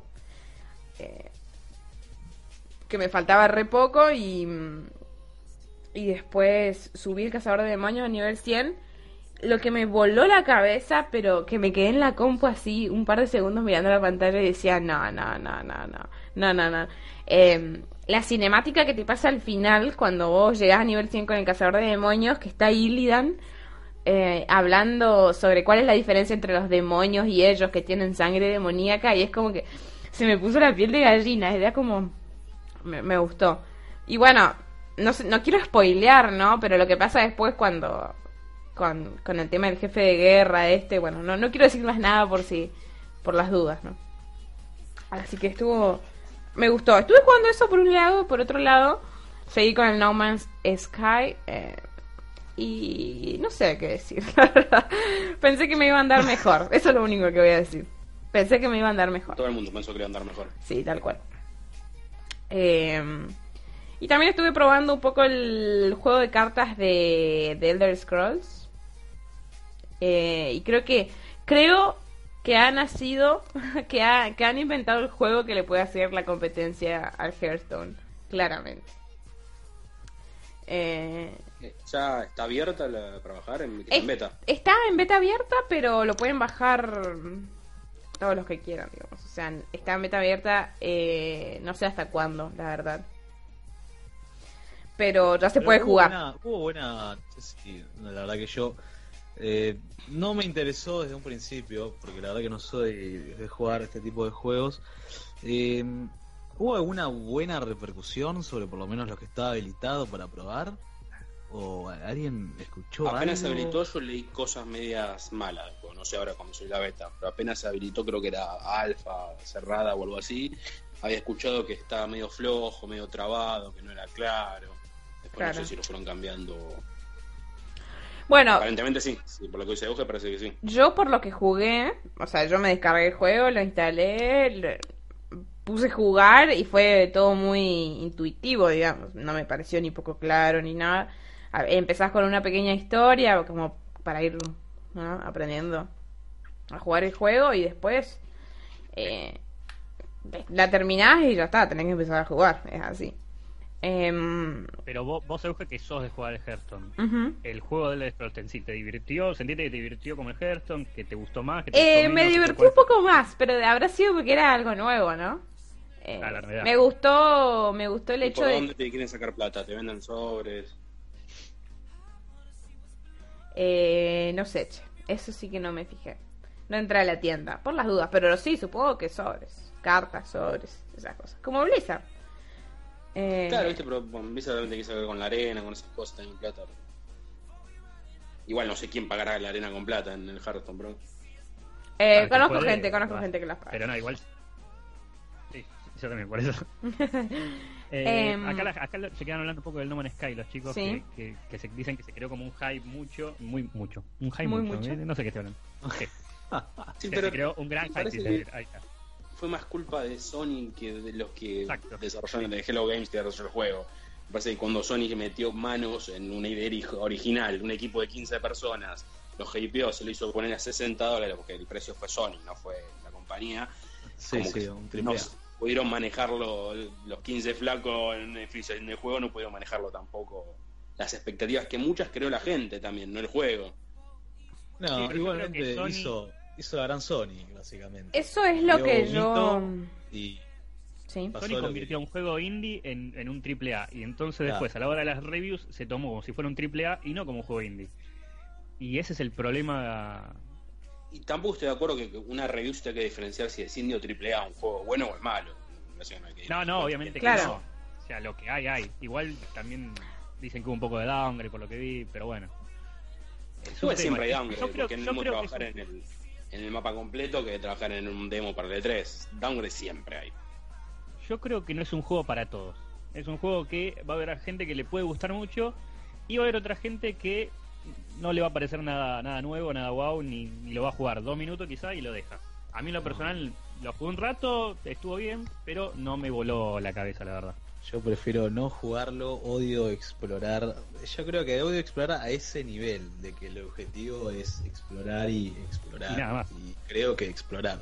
Que me faltaba re poco y después subí el cazador de demonios a nivel 100. Lo que me voló la cabeza, pero que me quedé en la compu así un par de segundos mirando la pantalla y decía, no. La cinemática que te pasa al final, cuando vos llegás a nivel 100 con el cazador de demonios, que está Illidan hablando sobre cuál es la diferencia entre los demonios y ellos que tienen sangre demoníaca, y es como que se me puso la piel de gallina, era como... Me gustó. Y bueno, no quiero spoilear, ¿no? Pero lo que pasa después cuando... Con el tema del jefe de guerra bueno, no quiero decir más nada por las dudas, ¿no? Así que me gustó. Estuve jugando eso por un lado, por otro lado seguí con el No Man's Sky y no sé qué decir, la verdad. Pensé que me iba a andar mejor, eso es lo único que voy a decir. Pensé que me iba a andar mejor. Todo el mundo pensó que le iba a andar mejor. Sí, tal cual. Y también estuve probando un poco el juego de cartas de Elder Scrolls. Y creo que ha nacido, que han inventado el juego que le puede hacer la competencia al Hearthstone, claramente. ¿Ya está abierta para bajar en beta? Está en beta abierta, pero lo pueden bajar todos los que quieran, digamos. O sea, está en beta abierta, no sé hasta cuándo, la verdad. Pero ya se puede jugar. Hubo buena... Sí, la verdad que yo... no me interesó desde un principio, porque la verdad que no soy de jugar este tipo de juegos. ¿Hubo alguna buena repercusión sobre por lo menos lo que estaba habilitado para probar? ¿O alguien escuchó Apenas se algo? habilitó, yo leí cosas medias malas, no sé ahora cómo soy la beta, pero apenas se habilitó, creo que era alfa, cerrada o algo así. Había escuchado que estaba medio flojo, medio trabado, que no era claro. Después Claro. no sé si lo fueron cambiando. Bueno, Aparentemente sí, por lo que dice Euge parece que sí. yo por lo que jugué, o sea, yo me descargué el juego, lo instalé, puse a jugar y fue todo muy intuitivo, digamos. No me pareció ni poco claro ni nada. Empezás con una pequeña historia como para ir, ¿no?, aprendiendo a jugar el juego y después la terminás y ya está, tenés que empezar a jugar, es así. Pero vos Euge, que sos de jugar el Hearthstone, Ujú. el juego del Scrolls en sí, ¿te divirtió? ¿Sentiste que te divirtió como el Hearthstone? ¿Que te gustó más? ¿Que te gustó Me menos? divertí ¿Cuál un poco más, pero habrá sido porque era algo nuevo, ¿no? La realidad. Me gustó el ¿Y hecho por de... dónde te quieren sacar plata? ¿Te venden sobres? No sé, che. Eso sí que no me fijé. No entré a la tienda, por las dudas. Pero sí, supongo que sobres. Cartas, sobres, esas cosas. Como Blizzard. Claro, viste, pero Blizzard también tiene que saber con la arena, con esas cosas, también plata. Igual no sé quién pagará la arena con plata en el Hearthstone, bro. Conozco gente que las paga. Pero no, igual. Sí, yo también, por eso. Acá se quedan hablando un poco del No Man's Sky, los chicos, ¿sí? que se dicen que se creó como un hype mucho. Un hype Muy mucho. mucho. No sé qué estoy hablando. Sí. Sí, Se creó un gran hype. Ahí está. Fue más culpa de Sony que de los que Exacto. desarrollaron, de Hello Games que desarrolló el juego. Me parece que cuando Sony metió manos en una idea original, un equipo de 15 personas, los hypeó, se lo hizo poner a $60 porque el precio fue Sony, no fue la compañía. Sí, Como sí, que un triple no A. pudieron manejarlo, los 15 flacos en el juego no pudieron manejarlo tampoco. Las expectativas que muchas creó la gente también, no el juego. No, Sí, pero igualmente yo creo que Sony- hizo la gran Sony, básicamente. Eso es lo Creó que un yo... hito y Sí. pasó Sony lo convirtió un juego indie en un triple A y entonces Claro. después a la hora de las reviews se tomó como si fuera un triple A y no como un juego indie. Y ese es el problema. Y tampoco estoy de acuerdo que una review se tenga que diferenciar si es indie o triple A, un juego bueno o es malo. No, obviamente Claro. que no. O sea, lo que hay. Igual también dicen que hubo un poco de downgrade por lo que vi, pero bueno. Es un Igual siempre hay tema. downgrade, Yo creo- porque es yo lo mismo creo que trabajar es un- en el mapa completo que trabajar en un demo para el E3. Downgrade siempre hay. Yo creo que no es un juego para todos. Es un juego que va a haber gente que le puede gustar mucho y va a haber otra gente que no le va a parecer nada nuevo, nada wow, ni lo va a jugar 2 minutos quizá y lo deja. A mí en lo personal lo jugué un rato, estuvo bien, pero no me voló la cabeza, la verdad. yo prefiero no jugarlo, odio explorar. Yo creo que odio explorar a ese nivel, de que el objetivo es explorar y explorar. Y nada más. Y creo que explorar.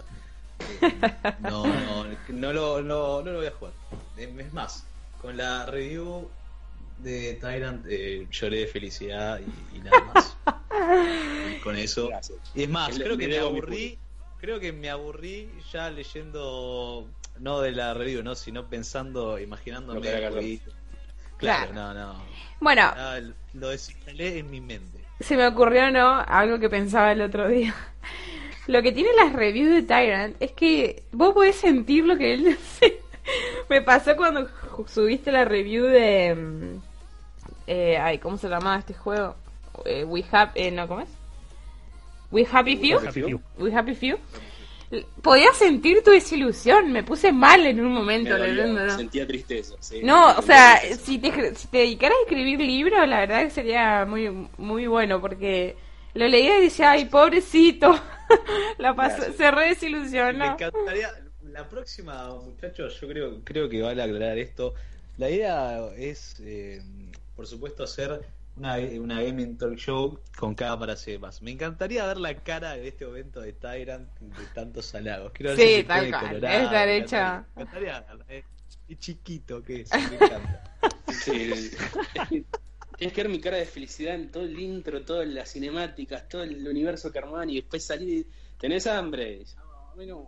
No lo voy a jugar. Es más, con la review de Tyrant lloré de felicidad y nada más. Y con eso. Gracias. Y es más, Le- creo que le me debo mi aburrí. Creo que me aburrí ya leyendo, no de la review, no, sino pensando, imaginándome Lo que era el Carlos. jueguito. Claro, Claro. no. Bueno, Ah, lo desinstalé en mi mente. se me ocurrió, ¿no? Algo que pensaba el otro día. Lo que tiene las reviews de Tyrant es que vos podés sentir lo que él hace. Me pasó cuando subiste la review de... ¿cómo se llamaba este juego? No, ¿cómo es? We Happy Few. Happy Few. We Happy Few. Podía sentir tu desilusión. Me puse mal en un Me momento dolió, leyéndolo. sentía tristeza. Sí. No, o sea, Sentía tristeza. si te dedicaras a escribir libros, la verdad que sería muy muy bueno, porque lo leía y decía, ay, pobrecito, la pasó, Gracias. se re Me desilusionó. encantaría. La próxima, muchachos, yo creo que vale aclarar esto. La idea es, por supuesto, hacer una gaming talk show con cámaras y demás. Me encantaría ver la cara de este momento de Tyrant de tantos halagos. Quiero ver Sí, si se tal pone cual, colorado. es estar Me hecha. encantaría verla, qué chiquito que es, me encanta. Sí, es que tienes que ver mi cara de felicidad en todo el intro, todas las cinemáticas, todo el universo Carmani, y después salir y ¿tenés hambre? Y yo, bueno,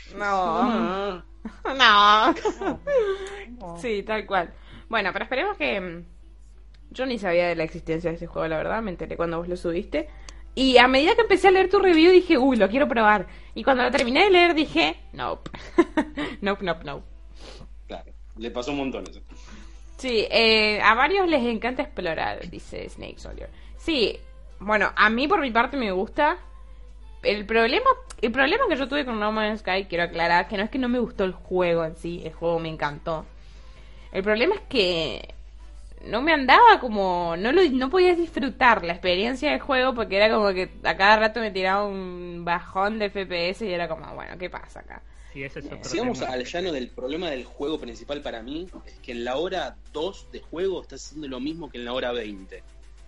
No, mamá. no. Sí, tal cual. Bueno, pero esperemos que... Yo ni sabía de la existencia de ese juego, la verdad, me enteré cuando vos lo subiste. Y a medida que empecé a leer tu review dije, uy, lo quiero probar. Y cuando lo terminé de leer dije, nope. Nope. Claro, le pasó un montón eso. Sí, a varios les encanta explorar, dice Snake Soldier. Sí, bueno, a mí por mi parte me gusta. El problema que yo tuve con No Man's Sky, quiero aclarar, que no es que no me gustó el juego en sí, el juego me encantó. El problema es que no me andaba como, no podías disfrutar la experiencia del juego porque era como que a cada rato me tiraba un bajón de FPS y era como, bueno, ¿qué pasa acá? Sí, ese es otro Si vamos tema. al llano del problema del juego principal para mí, es que en la hora 2 de juego estás haciendo lo mismo que en la hora 20.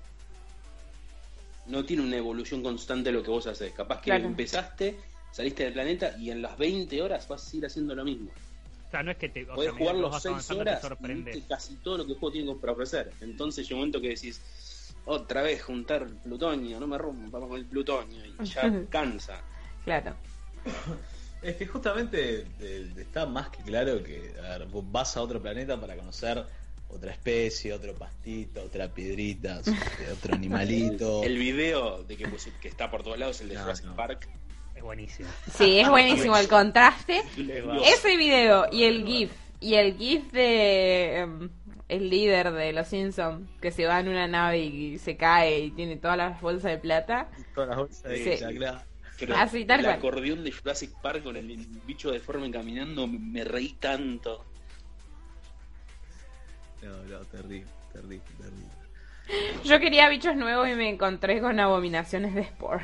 No tiene una evolución constante lo que vos haces. Capaz que Claro. empezaste, saliste del planeta y en las 20 horas vas a seguir haciendo lo mismo. O sea, no es que te. O Podés sea, jugar mientras los vas 6 avanzando, te horas y sorprendes. viste casi todo lo que el juego tiene para ofrecer. Entonces llega un momento que decís, otra vez juntar plutonio, no me rompa con el plutonio, y ya cansa. Claro. Es que justamente está más que claro que a ver, vos vas a otro planeta para conocer otra especie, otro pastito, otra piedrita, otro animalito. El video de que está por todos lados, el de Jurassic Park. Es buenísimo. Sí, es buenísimo el contraste. Dios. Ese video y el GIF de el líder de los Simpsons que se va en una nave y se cae y tiene todas las bolsas de plata. Todas las bolsas de Sí. ella, claro. Pero Así, tal el cual. acordeón de Jurassic Park con el bicho deforme caminando, me reí tanto. No, terrible. Yo quería bichos nuevos y me encontré con abominaciones de Spore.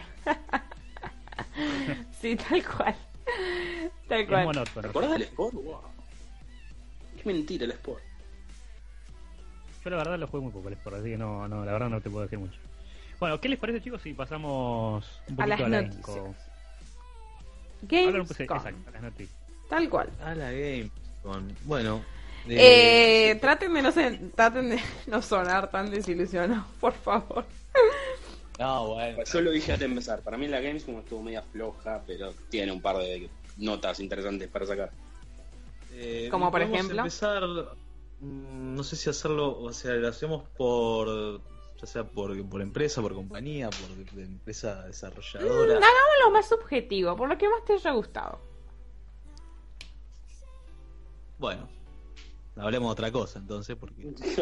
Sí, tal cual. Tal Es cual. ¿Te monótono. acordás del Sport? Wow. Es mentira el Sport. Yo la verdad lo jugué muy poco el Sport, así que no, la verdad no te puedo decir mucho. Bueno, ¿qué les parece, chicos, si pasamos un A las poquito a la noticias. info? Hablar un Gamescom. exacto, a las noticias. Tal cual. A la Gamescom. Bueno. Traten de no sonar tan desilusionados, por favor. No, bueno. Yo lo dije antes de empezar. Para mí la Gamescom estuvo media floja, pero tiene un par de notas interesantes para sacar. Como por podemos ejemplo. empezar, no sé si hacerlo, o sea, lo hacemos por, ya sea por empresa, por compañía, por empresa desarrolladora. Hagámoslo más subjetivo, por lo que más te haya gustado. Bueno, hablemos de otra cosa entonces, porque...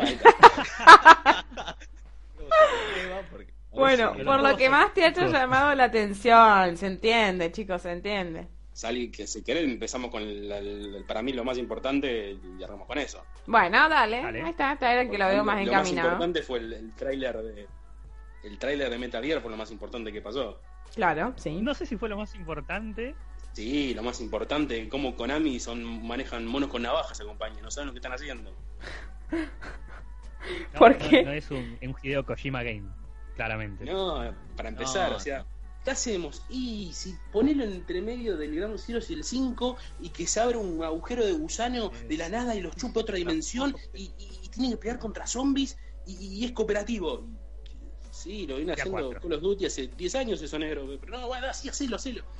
Bueno, sí, por lo que más te haya llamado la atención, se entiende, chicos, se entiende. Salí, que si querés empezamos con para mí lo más importante y arrancamos con eso. Bueno, dale. Dale. Ahí está el que lo veo más Lo más encaminado. importante fue el tráiler de Metal Gear, fue lo más importante que pasó. Claro, sí. No sé si fue lo más importante. Sí, lo más importante, cómo Konami manejan monos con navajas a compañía, no saben lo que están haciendo. No, ¿Por qué? No es un Hideo Kojima game, claramente. No, para empezar, No, o sea, ¿qué hacemos? Y si ponelo entre medio del Ground Zero y el 5 y que se abre un agujero de gusano de la nada y los chupa a otra dimensión y tienen que pelear contra zombies y es cooperativo. Sí, lo viene Ya haciendo 4. Call of Duty hace 10 años eso negro, pero no, bueno, sí, hacelo.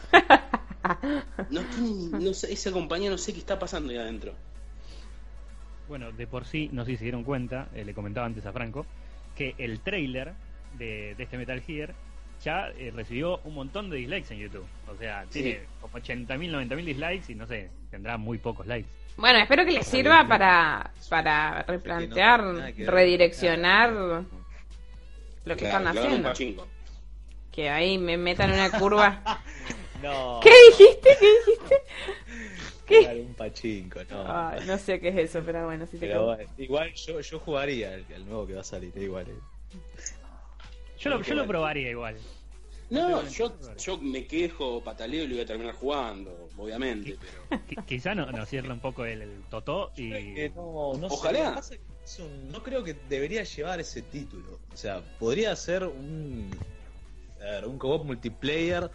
No sé, esa compañía no sé qué está pasando ahí adentro. Bueno, de por sí, no sé si se dieron cuenta, le comentaba antes a Franco, que el trailer de este Metal Gear ya recibió un montón de dislikes en YouTube. O sea, Sí. tiene como 80.000, 90.000 dislikes y no sé, tendrá muy pocos likes. Bueno, espero que les sirva para replantear, Nada que ver. redireccionar lo que Claro, están claro, un haciendo. pachinko. Que ahí me metan una curva. No, ¿Qué dijiste? ¿Qué? claro, un pachinko, no. Ay, no sé qué es eso, pero bueno, si te Pero quedo. bueno, igual yo jugaría al nuevo que va a salir, igual. Yo lo probaría igual. No, yo me quejo, pataleo y lo voy a terminar jugando, obviamente, pero... Quizá nos cierra un poco el totó y... No Ojalá. sé, lo que pasa es que no creo que debería llevar ese título. O sea, podría ser un co-op multiplayer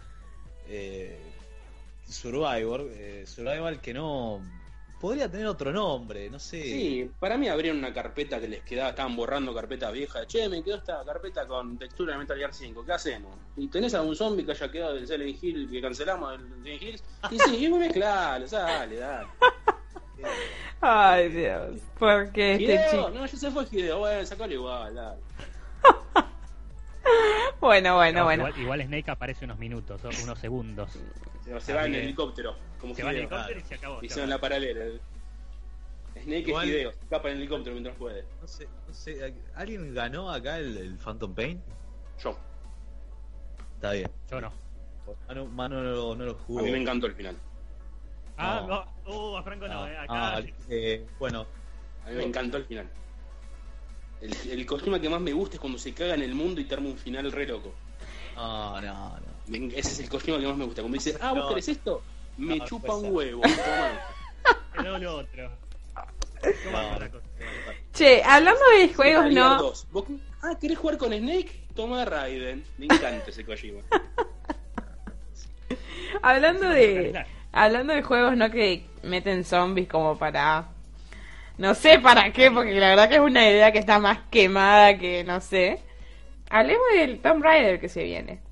survival que no podría tener otro nombre, no sé. Sí, para mí abrieron una carpeta que les quedaba, estaban borrando carpeta vieja. Che, me quedó esta carpeta con textura de Metal Gear 5, ¿qué hacemos? ¿Y tenés algún zombie que haya quedado del Silent Hill que cancelamos del Silent Hills? Y sí, mezclalo, dale. Ay, Dios. ¿Por qué este Hideo, chico? no, ya se fue Hideo, bueno, sacalo igual, dale. Bueno. Igual Snake aparece unos minutos, unos segundos. Se va en Así que- helicóptero, como Se va en Hideo. helicóptero y se acabó. Hicieron la paralela. Snake Igual- es Hideo, escapa en el helicóptero mientras puede. No sé, ¿alguien ganó acá el Phantom Pain? Yo, Está bien. Yo no. Mano no lo jugó. a mí me encantó el final. Ah, no. A Franco no, acá... Bueno, A mí me encantó el final. El Kojima que más me gusta es cuando se caga en el mundo y te arma un final re loco. no. Ese es el Kojima que más me gusta. Cuando dice, ¿vos No. querés esto? Me No, chupa puede un ser. huevo. Toma. No, lo otro. ¿Cómo No. es la cosa? Che, hablando de juegos, Metal Gear ¿no? 2. ¿Querés jugar con Snake? Toma Raiden. Me encanta ese Kojima. Hablando de juegos, ¿no? Que meten zombies como para... No sé para qué, porque la verdad que es una idea que está más quemada que no sé. Hablemos del Tomb Raider que se viene.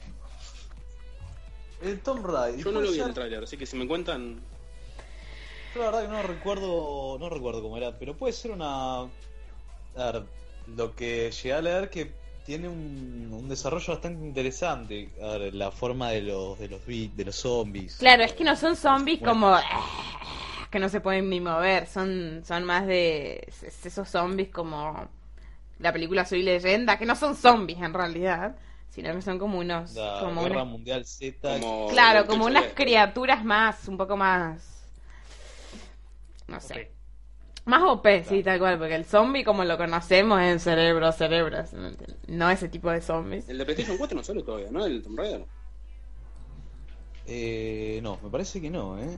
el Tomb Raider. Yo no lo vi en el trailer, así que si me cuentan... Yo la verdad que no recuerdo cómo era, pero puede ser una... A ver, lo que llegué a leer que tiene un desarrollo bastante interesante. A ver, la forma de los zombies. Claro, es que no son zombies Bueno. como que no se pueden ni mover, son más de esos zombies como la película Soy Leyenda, que no son zombies en realidad, sino que son como unos La como Guerra unas, Mundial Z. claro, como unas Celeste. criaturas más, un poco más, no sé. Ok. Más OP, sí, tal cual, porque el zombie como lo conocemos es en cerebros, no ese tipo de zombies. El de PlayStation 4 no sale todavía, ¿no? El Tomb Raider. No, me parece que no, ¿eh?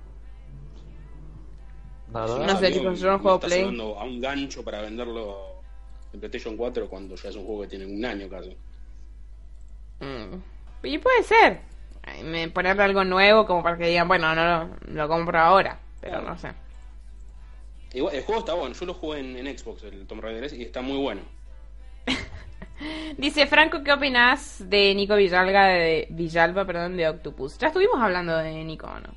La No verdad, sé, amigo, chicos, yo no me juego está Play. sonando a un gancho para venderlo en PlayStation 4 cuando ya es un juego que tiene un año casi. Y puede ser. Ponerle algo nuevo como para que digan, bueno, no lo compro ahora, pero Claro. no sé. Igual, el juego está bueno, yo lo jugué en Xbox, el Tomb Raider ese, y está muy bueno. Dice Franco, ¿qué opinás de Nico Villalba, de Octopus? Ya estuvimos hablando de Nico, ¿no?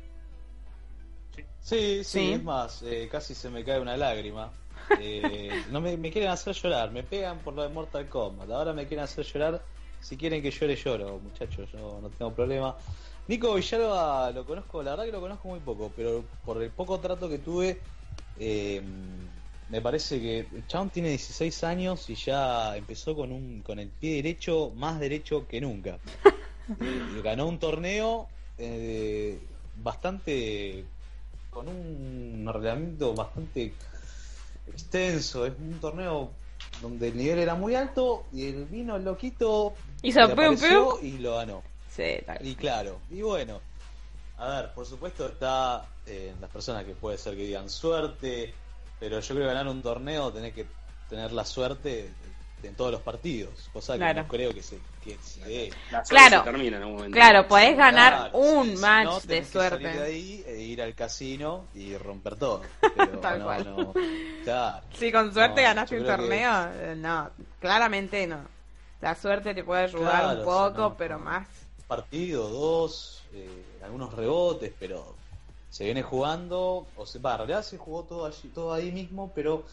sí, Sí. es más, casi se me cae una lágrima. No me quieren hacer llorar, me pegan por lo de Mortal Kombat. Ahora me quieren hacer llorar. Si quieren que llore, lloro, muchachos, yo no tengo problema. Nico Villalba lo conozco, la verdad que lo conozco muy poco, pero por el poco trato que tuve, me parece que el chabón tiene 16 años y ya empezó con el pie derecho, más derecho que nunca. Ganó un torneo bastante, con un reglamento bastante extenso. Es un torneo donde el nivel era muy alto y el vino el loquito Hizo le pum, apareció y lo ganó. Sí, tal. Y claro, y bueno, a ver, por supuesto está las personas que puede ser que digan suerte, pero yo creo que ganar un torneo tenés que tener la suerte en todos los partidos, cosa que Claro. no creo que se dé. La serie Claro. se termina en un momento. Claro, podés ganar Claro, un si match no, de tenés que salir de suerte. ahí e ir al casino y romper todo. Pero Tal no, cual. no, claro. Si con suerte No, ganaste yo un creo que- torneo, no, claramente no. La suerte te puede ayudar Claro, un poco, si no, pero no. más. Partido, dos, algunos rebotes, pero se viene jugando, en realidad se jugó todo allí, todo ahí mismo, pero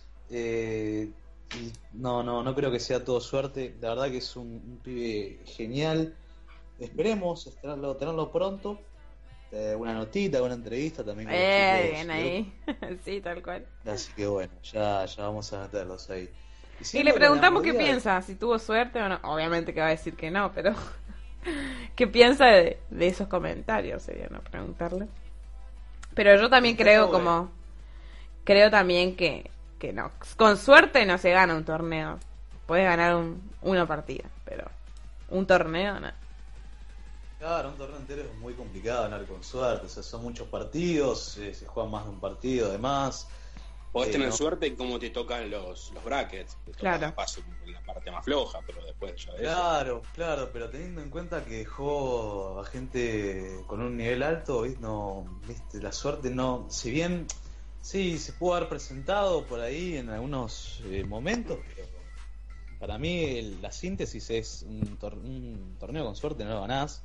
y no creo que sea todo suerte. La verdad que es un pibe genial. Esperemos tenerlo pronto. Una notita, una entrevista también con los chicos Bien del ahí. Sí, tal cual. Así que bueno, ya vamos a meterlos ahí. Y siguiendo le con la preguntamos qué movida- piensa, si tuvo suerte o no. Obviamente que va a decir que no, pero ¿qué piensa de esos comentarios? Sería no preguntarle. Pero yo también creo Bueno. creo también que no. Con suerte no se gana un torneo. Puedes ganar una partida, pero un torneo no. Claro, un torneo entero es muy complicado ganar con suerte, o sea, son muchos partidos, se juega más de un partido además. Podés tener no. suerte en cómo te tocan los brackets. Te toca Claro. de paso la parte más floja, pero después ya de eso. Claro, pero teniendo en cuenta que dejó a gente con un nivel alto, ¿viste? No, ¿viste? La suerte no, si bien sí se pudo haber presentado por ahí en algunos momentos, pero para mí la síntesis es un torneo con suerte no lo ganás.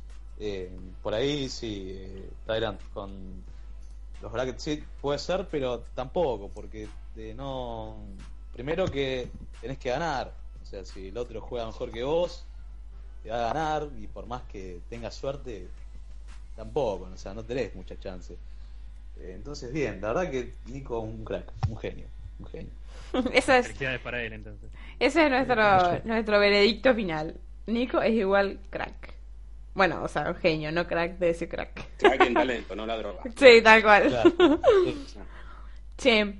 Por ahí sí, Tyrant con los brackets sí puede ser, pero tampoco, porque no. Primero que tenés que ganar, o sea, si el otro juega mejor que vos, te va a ganar, y por más que tengas suerte, tampoco, o sea, no tenés mucha chance. Entonces, bien, la verdad que Nico un crack, un genio. Felicidades para él, entonces. Ese es nuestro veredicto final. Nico es igual crack. Bueno, o sea, un genio, no crack de decir crack. Crack en talento, no la droga. Sí, tal cual. Claro. Che,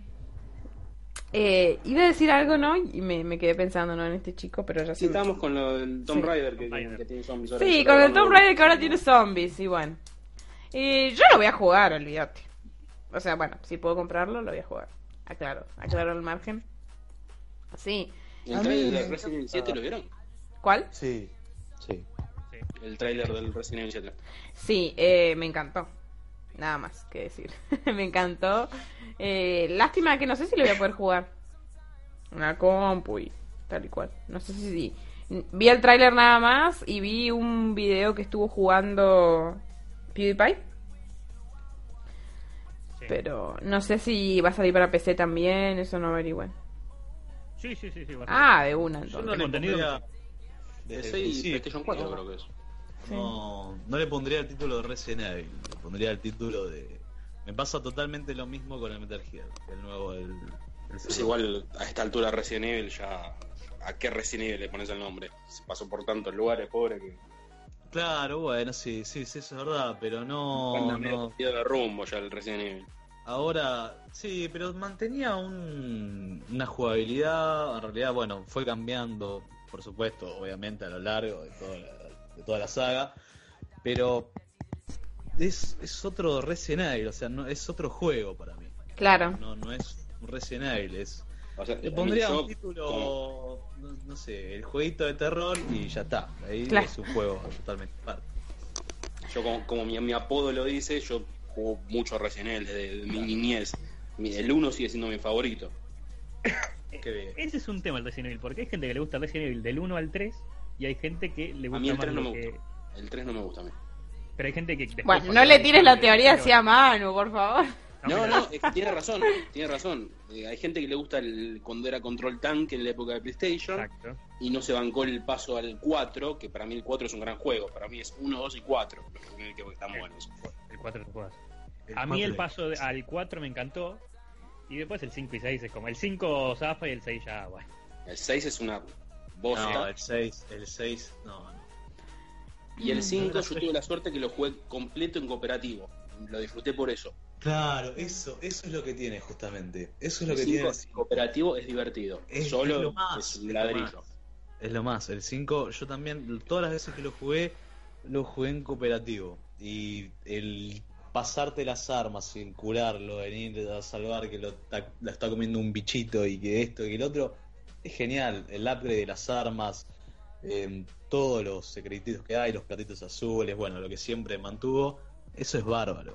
iba a decir algo, ¿no? Y me quedé pensando, ¿no? En este chico, pero ya Sí, se me- estábamos con lo del Tomb Sí. Raider Tomb Raider. que tiene zombies ahora. Sí, Yo con la el verdad Tomb no- Raider que ahora tiene zombies, y bueno. Y yo lo voy a jugar, olvídate. O sea, bueno, si puedo comprarlo, lo voy a jugar. Aclaro el margen. Sí. ¿El A mí trailer me del Resident Evil 7 lo vieron? ¿Cuál? Sí. Sí. El trailer del Resident Evil 7. Sí, me encantó. Nada más que decir. Me encantó. Lástima que no sé si lo voy a poder jugar. Una compu y tal y cual. No sé si... Vi el tráiler nada más y vi un video que estuvo jugando PewDiePie. Pero no sé si va a salir para PC también, eso no averigüé. Sí, va a Ah, ser. de una Yo entonces. no le Contenido pondría... De desde el 6 y principio, PlayStation 4 ¿no? creo que es. No le pondría el título de Resident Evil, le pondría el título de... Me pasa totalmente lo mismo con el Metal Gear, el nuevo, el Es igual a esta altura Resident Evil ya... ¿A qué Resident Evil le pones el nombre? Se pasó por tantos lugares, pobre, que... Claro, bueno, sí, eso es verdad, pero Anda medio no... perdido de rumbo ya el Resident Evil. Ahora, sí, pero mantenía una jugabilidad, en realidad, bueno, fue cambiando, por supuesto, obviamente a lo largo de toda la saga, pero es otro Resident Evil, o sea, no es otro juego para mí. Claro. No es un Resident Evil, es... O sea, Le a mí pondría yo, un título, como- no sé, el jueguito de terror y ya está. Ahí Claro. es un juego totalmente aparte. Yo como mi apodo lo dice, yo juego mucho Resident Evil desde mi niñez. El 1 sigue siendo mi favorito. Qué bien. Ese es un tema el Resident Evil, porque hay gente que le gusta Resident Evil del 1 al 3 y hay gente que le gusta A mí el más 3 no lo me que... gusta. El 3 no me gusta a mí. Pero hay gente que... después, Bueno, cuando no le va tires la buscando, teoría pero- así a Manu, por favor. No, pero- es que tiene razón. Hay gente que le gusta cuando era Control Tank en la época de PlayStation Exacto. y no se bancó el paso al 4, que para mí el 4 es un gran juego. Para mí es 1, 2 y 4, que están buenos. El 4 no juegas. A mí el paso al 4 me encantó. Y después el 5 y 6 es como... El 5 zafa y el 6 ya, bueno. El 6 es una bosta. No, el 6, no. Y el 5 yo tuve la suerte que lo jugué completo en cooperativo. Lo disfruté por eso. Claro, eso es lo que tiene justamente. Eso es lo El que 5 tiene. en cooperativo es divertido. Es Solo lo más, es es un lo ladrillo. Es lo más, el 5, yo también, todas las veces que lo jugué en cooperativo. Y el pasarte las armas, sin curarlo, venir a salvar que la está comiendo un bichito y que esto y que el otro, es genial. El upgrade de las armas, todos los secretitos que hay, los platitos azules, bueno, lo que siempre mantuvo, eso es bárbaro.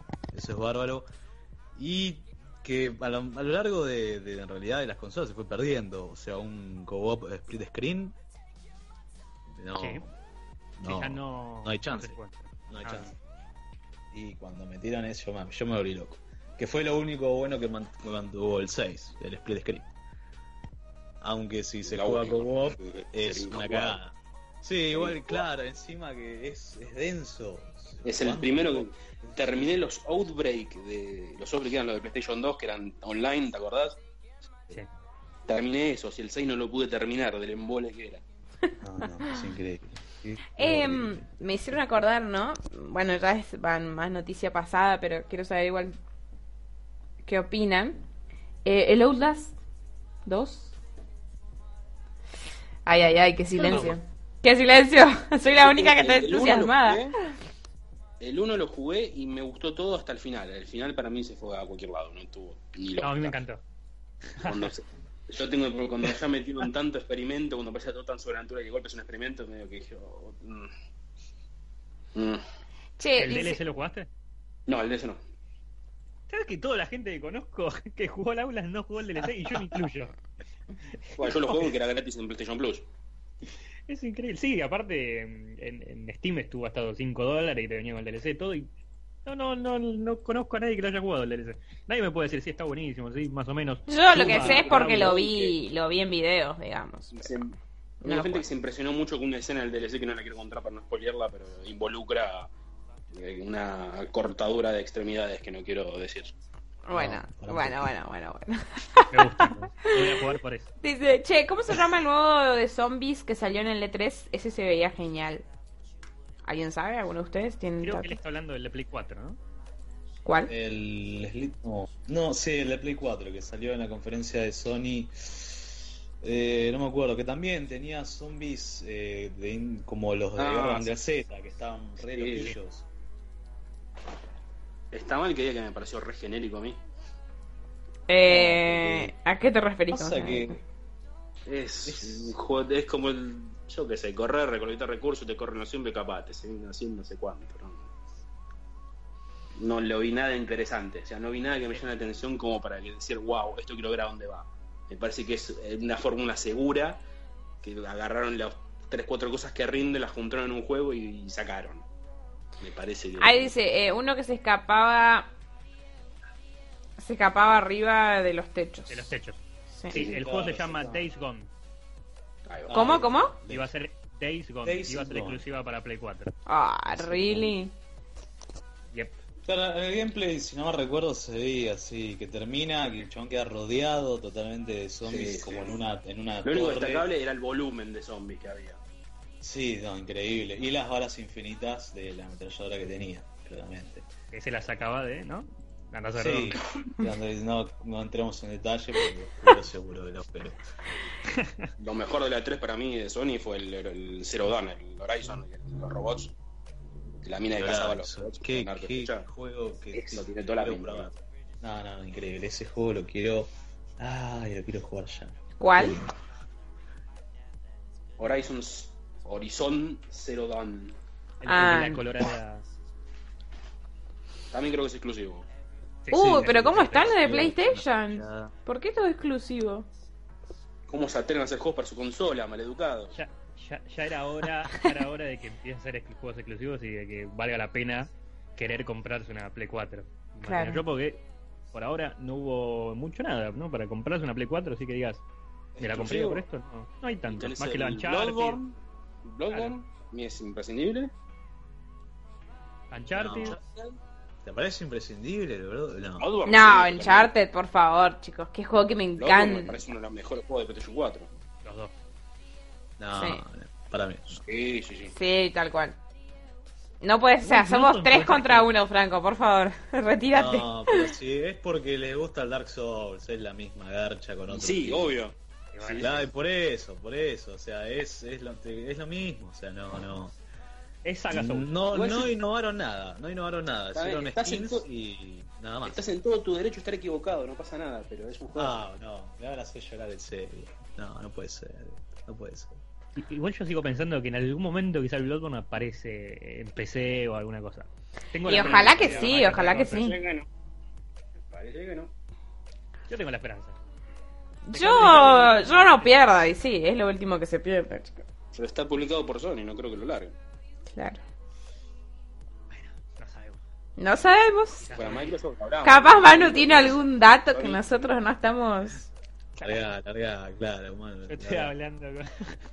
Y que a lo largo de en realidad de las consolas se fue perdiendo, o sea, un co-op split screen no, Sí. Sí, ya no hay chance. se encuentra. no hay Ah, chance. Y cuando metieron eso yo me volví loco, que fue lo único bueno que mantuvo el 6, el split screen, aunque si se La juega única. co-op es Sería una injugable. cagada. Sí, igual, claro, encima que es denso. Es el primero que terminé los Outbreak que eran los de PlayStation 2, que eran online, ¿te acordás? sí. Terminé esos y el 6 no lo pude terminar del embole que era. No, es increíble. Me hicieron acordar, ¿no? Bueno, ya van más noticia pasada, pero quiero saber igual qué opinan. El Outlast 2. Ay, qué silencio. ¡Qué silencio! Soy la única que está El uno lo entusiasmada. jugué, El 1 lo jugué y me gustó todo hasta el final. El final para mí se fue a cualquier lado, no tuvo ni No, a mí me lógica. encantó. Cuando ya metieron tanto experimento, cuando parecía todo tan sobrenatural y de golpe es un experimento, medio que dije... Che, ¿El dice- DLC lo jugaste? No, el de ese no. ¿Sabes que toda la gente que conozco que jugó al Aulas no jugó el DLC y yo me incluyo? Bueno, yo lo juego porque era gratis en PlayStation Plus. Es increíble. Sí, aparte en Steam estuvo hasta $5 y te venía con el DLC todo y no conozco a nadie que lo haya jugado el DLC. Nadie me puede decir si está buenísimo, sí, más o menos. Yo lo que Suma, sé es porque lo Bravo, vi en videos, digamos. Hubo lo gente juego. que se impresionó mucho con una escena del DLC que no la quiero contar para no spoilearla, pero involucra una cortadura de extremidades que no quiero decir. Bueno. Me gusta. Voy a jugar por eso. Dice, che, ¿cómo se llama el nuevo de zombies que salió en el E3? Ese se veía genial. ¿Alguien sabe? ¿Alguno de ustedes tiene Creo que datos? él está hablando del de Play 4, ¿no? ¿Cuál? Sí, el de Play 4 que salió en la conferencia de Sony. No me acuerdo, que también tenía zombies como los de Guerra Mundial Z, que estaban re Sí. loquillos. Está mal que diga que me pareció re genérico a mí. ¿A qué te referís? Pasa que Es un juego, es como el, yo qué sé, correr, recolectar recursos, te corren siempre capaz, te siguen haciendo no sé cuánto. No lo vi nada interesante, o sea, no vi nada que me llame la atención como para decir, wow, esto quiero ver a dónde va. Me parece que es una fórmula segura, que agarraron las 3-4 cosas que rinden, las juntaron en un juego y sacaron. Me parece que... Ahí dice, uno que se escapaba se escapaba arriba de los techos. De los techos. Sí. Sí, el juego se claro, llama sí, Days Gone. Ahí va. ¿Cómo? Iba a ser Days Gone. Days Iba a ser Gone. exclusiva para Play 4. Ah, really. Yep. Claro, el gameplay, si no me recuerdo, se veía así, que termina, que el chabón queda rodeado totalmente de zombies, Sí, como sí. en una Lo único torre. destacable era el volumen de zombies que había. Sí, no, increíble. Y las balas infinitas de la ametralladora que tenía, claramente. Que se las sacaba de, ¿no? Andás a Sí, ver. no entremos en detalle porque seguro de los pero. Lo mejor de la 3 para mí de Sony fue el Zero Dawn, el Horizon, los robots. La mina que cazaba los robots. ¿Qué con arco y qué flecha. juego que Eso tiene toda la quiero pinta. probar? No, increíble. Ese juego lo quiero. Ay, lo quiero jugar ya. ¿Cuál? Horizon Zero Dawn. El Ah. de la colorada. También creo que es exclusivo. Sí, Pero ¿cómo están los de Ya. PlayStation? ¿Por qué todo exclusivo? ¿Cómo se atreven a hacer juegos para su consola, maleducado? Ya era hora de que empiecen a hacer juegos exclusivos y de que valga la pena querer comprarse una Play 4. Imagino Claro. yo, porque por ahora no hubo mucho nada, ¿no? Para comprarse una Play 4, así que digas, ¿me la compré por esto? No hay tanto. Tenés Más que la el Uncharted. Bloodborne, mi es imprescindible. Uncharted. No. ¿Te parece imprescindible, bro? No. Bloodborne, No, sí, Uncharted, por favor, chicos. Qué juego que me Bloodborne me encanta. parece uno de los mejores juegos de PlayStation 4. Los dos. No, Sí. para mí. Sí. Sí, tal cual. No puede ser, No, somos no, 3 no, contra no. 1, Franco, por favor. Retírate. No, pero si es porque les gusta el Dark Souls, es la misma garcha con otro. Sí, tipo. obvio. Sí, Claro, y por eso, o sea, es lo mismo, o sea, no. Es Saga Souls. No Igual sí. innovaron nada, Está bien, hicieron estás en skins to- y nada más. Estás en todo tu derecho a estar equivocado, no pasa nada, pero es un juego. No, me van a hacer llorar en serio. No puede ser, no puede ser. Igual yo sigo pensando que en algún momento quizá el Bloodborne aparece en PC o alguna cosa. Tengo Y la ojalá esperanza, que sí, digamos, ojalá que sí. Parece que no. Parece que no. Yo tengo la esperanza. Yo no pierdo, y sí, es lo último que se pierde, chicos. Pero está publicado por Sony, no creo que lo larguen. Claro. No sabemos. No sabemos. Para Microsoft hablamos. Capaz Manu tiene algún dato que nosotros no estamos. Larga, claro, mano. Yo estoy hablando con...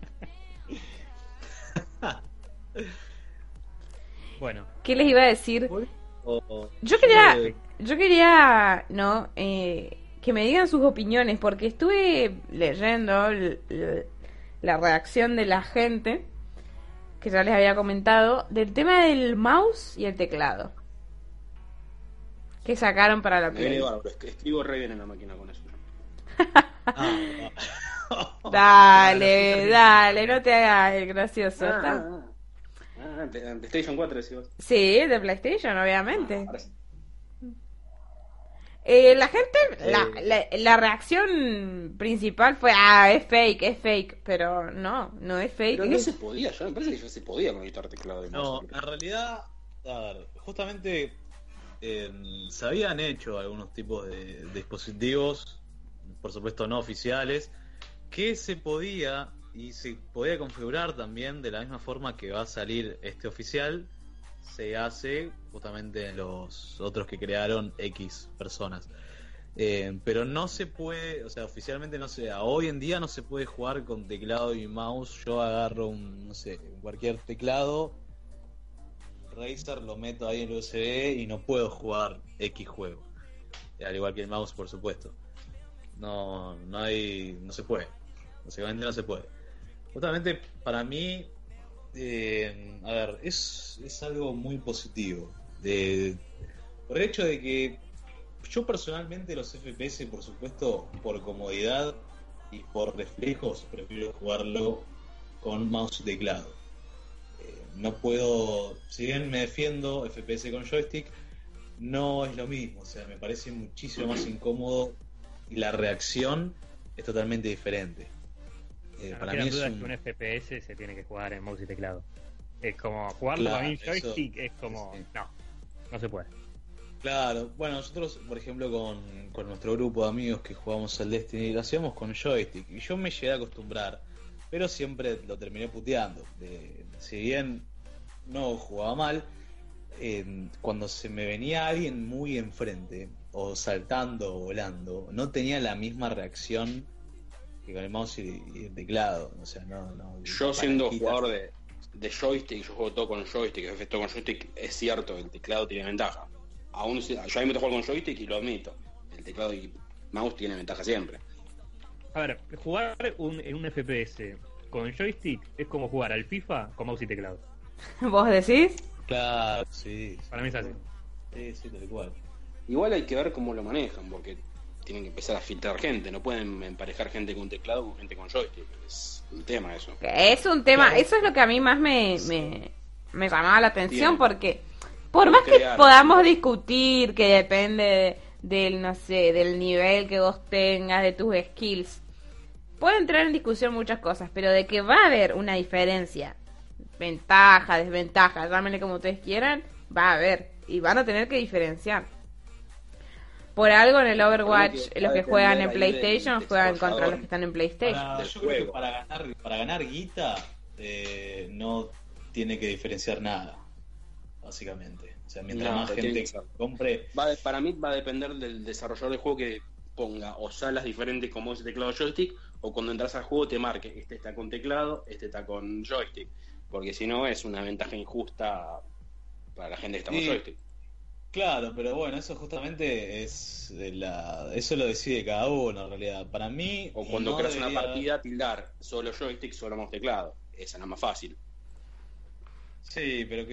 Bueno, ¿Qué les iba a decir? O- Yo quería, ¿no? Que me digan sus opiniones, porque estuve leyendo la reacción de la gente, que ya les había comentado, del tema del mouse y el teclado. Que sacaron para la Me viene Play. bárbaro, escribo re bien en la máquina con eso. Dale, no te hagas el gracioso. ¿está? PlayStation 4 decís vos. Sí, de PlayStation, obviamente. Ahora sí. La gente, la reacción principal fue, es fake, pero no es fake. Pero no se podía, ya me parece que ya se podía conectar teclado de No, mouse. en realidad, a ver, justamente se habían hecho algunos tipos de dispositivos, por supuesto no oficiales, que se podía configurar también de la misma forma que va a salir este oficial, se hace justamente en los otros que crearon X personas. Pero no se puede, o sea, oficialmente no se, hoy en día no se puede jugar con teclado y mouse. Yo agarro no sé, cualquier teclado Razer, lo meto ahí en el USB y no puedo jugar X juego. Al igual que el mouse, por supuesto. No se puede. Básicamente no se puede. Justamente para mí, a ver, es algo muy positivo. Por el hecho de que yo personalmente los FPS, por supuesto, por comodidad y por reflejos, prefiero jugarlo con mouse y teclado. No puedo, si bien me defiendo FPS con joystick, no es lo mismo, o sea, me parece muchísimo más incómodo y la reacción es totalmente diferente. Para mí es duda que un FPS se tiene que jugar en mouse y teclado. Es como jugarlo Claro, a mí eso, joystick, es como... sí. No se puede. Claro, bueno, nosotros, por ejemplo, con nuestro grupo de amigos que jugamos al Destiny, lo hacíamos con joystick y yo me llegué a acostumbrar, pero siempre lo terminé puteando. Si bien no jugaba mal, cuando se me venía alguien muy enfrente, o saltando o volando, no tenía la misma reacción que con el mouse y el teclado. O sea, no Yo siendo jugador de joystick, yo juego todo con joystick, todo con joystick, es cierto, el teclado tiene ventaja. Yo a mí me juego con joystick y lo admito. El teclado y mouse tiene ventaja siempre. A ver, jugar en un FPS con joystick es como jugar al FIFA con mouse y teclado. ¿Vos decís? Claro, sí. Para mí es así. Sí, tal cual. Igual hay que ver cómo lo manejan, porque tienen que empezar a filtrar gente. No pueden emparejar gente con teclado con gente con joystick. Es un tema eso. Es un tema, Claro. eso es lo que a mí más me llamaba la atención, Bien. porque por más que Crear. podamos discutir que depende del, no sé, del nivel que vos tengas, de tus skills, puede entrar en discusión muchas cosas, pero de que va a haber una diferencia, ventaja, desventaja, llámenle como ustedes quieran, va a haber, y van a tener que diferenciar. Por algo en el Overwatch, Creo que los va que a juegan en depender ahí del PlayStation juegan contra desarrollador. los que están en PlayStation. del Yo creo que juego. para ganar guita no tiene que diferenciar nada, básicamente. O sea, mientras No, más tiene gente que ser. compre, Para mí va a depender del desarrollador del juego que ponga o salas diferentes como ese teclado joystick, o cuando entras al juego te marque, este está con teclado, este está con joystick, porque si no es una ventaja injusta para la gente que está con Sí. joystick. claro, pero bueno, eso justamente eso lo decide cada uno en realidad. Para mí, O cuando no creas una debería- partida, tildar solo joystick, solo mouse teclado. Esa es la más fácil. Sí, pero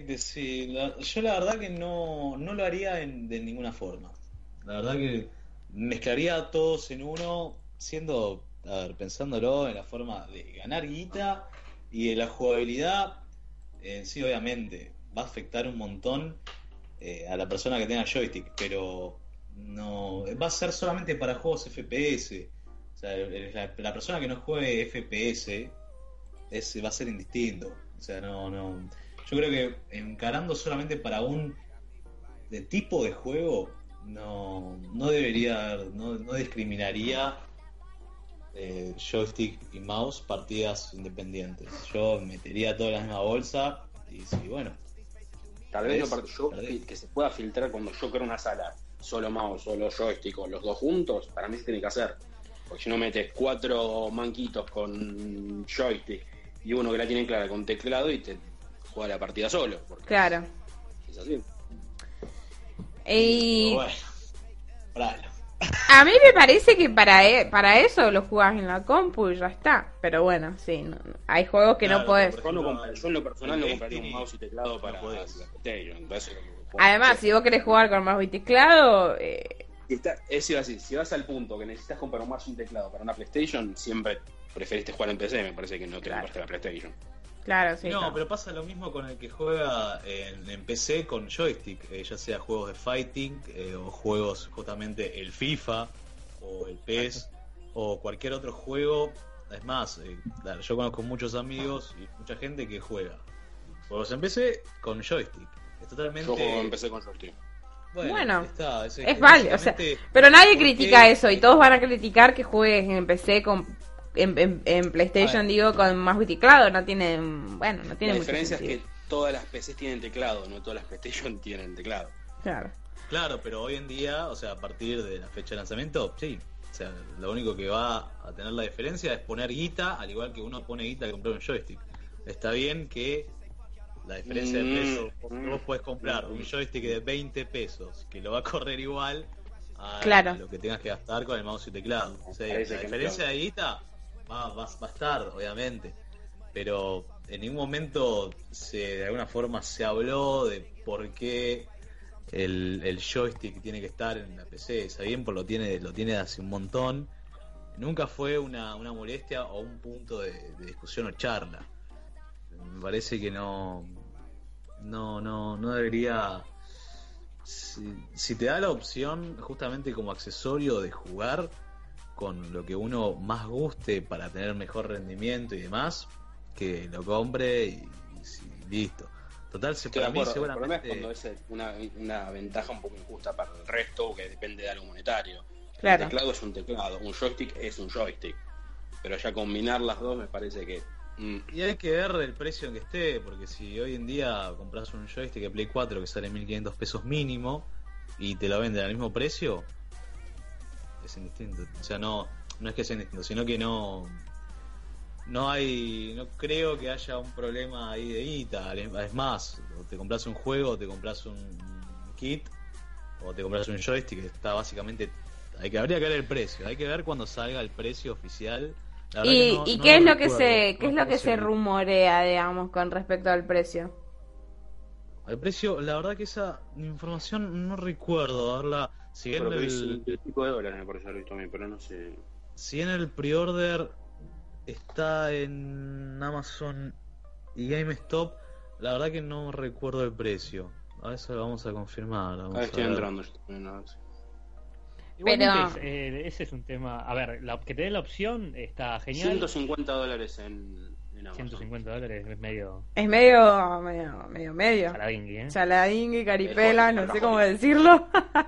yo la verdad que no lo haría de ninguna forma. La verdad que mezclaría a todos en uno, pensándolo en la forma de ganar guita y de la jugabilidad. Sí, obviamente, va a afectar un montón a la persona que tenga joystick, pero no va a ser solamente para juegos FPS. O sea, la persona que no juegue FPS va a ser indistinto. O sea, no. Yo creo que encarando solamente para un de tipo de juego, no debería, no discriminaría joystick y mouse partidas independientes. Yo metería todo en la misma bolsa y sí, bueno. Tal vez ¿Ves? yo Perdés. que se pueda filtrar cuando yo creo una sala, solo mouse, solo joystick o los dos juntos, para mí se tiene que hacer. Porque si no metes 4 manquitos con joystick y uno que la tiene clara con teclado y te juega la partida solo. Porque Claro. es así. Y Pero bueno, bravo. a mí me parece que para eso lo jugás en la compu y ya está. Pero bueno, sí, hay juegos que no Claro, podés. por ejemplo, Yo en lo personal no el compraría un Destiny mouse y teclado no para la podés. PlayStation. Para eso lo juego. Además, si vos querés jugar con mouse y teclado, Es así, si vas al punto que necesitas comprar un mouse y un teclado para una PlayStation, siempre preferiste jugar en PC, me parece que no te Claro. compraste la PlayStation. claro, sí. No, está. pero pasa lo mismo con el que juega en PC con joystick, ya sea juegos de fighting o juegos justamente el FIFA o el PES o cualquier otro juego. Es más, yo conozco muchos amigos y mucha gente que juega juegos en PC con joystick. Es totalmente... Yo juego en PC con joystick. Bueno, está, es válido, o sea, básicamente pero nadie porque- critica eso y todos van a criticar que juegues en PC en PlayStation, Ah. digo, con mouse y teclado, no tiene, bueno, no tiene La mucho diferencia es sentido. que todas las PCs tienen teclado, no todas las PlayStation tienen teclado. Claro. Claro, pero hoy en día, o sea, a partir de la fecha de lanzamiento, sí. O sea, lo único que va a tener la diferencia es poner guita, al igual que uno pone guita al comprar un joystick. Está bien que la diferencia de precio, vos podés comprar un joystick de 20 pesos, que lo va a correr igual a Claro. lo que tengas que gastar con el mouse y teclado. O sea, Parece la que diferencia no. de guita va a estar, obviamente. Pero en ningún momento de alguna forma se habló de por qué el joystick tiene que estar en la PC. Está bien, lo tiene hace un montón. Nunca fue una molestia o un punto de discusión o charla. Me parece que no debería. Si te da la opción justamente como accesorio de jugar con lo que uno más guste para tener mejor rendimiento y demás, que lo compre y listo. Total, Estoy de para mí acuerdo. El problema es seguramente cuando es una ventaja un poco injusta para el resto, que depende de algo monetario. Claro. Un teclado es un teclado, un joystick es un joystick. Pero ya combinar las dos me parece que... y hay que ver el precio en que esté, porque si hoy en día compras un joystick de Play 4 que sale 1.500 pesos mínimo, y te lo venden al mismo precio, es indistinto. O sea, no es que sea indistinto, sino que no creo que haya un problema ahí de guita. Es más, o te compras un juego, o te compras un kit, o te compras un joystick, que está básicamente, habría que ver el precio, hay que ver cuando salga el precio oficial. La verdad que ¿Y no qué es lo lo que recuerdo, qué es lo que se rumorea, digamos, con respecto al precio? El precio, la verdad que esa información no recuerdo haberla. Si bien Pero que es un pico de dólares, me parece haber visto a mí, pero no sé. si en el pre-order está en Amazon y GameStop, la verdad que no recuerdo el precio. A eso lo vamos a confirmar. Estoy entrando. Yo también, no sé. Igualmente, ese es un tema. A ver, que te den la opción está genial. $150 en Amazon. $150 es medio. Es medio. Saladingui, ¿eh? Saladingui, caripela, no sé cómo decirlo.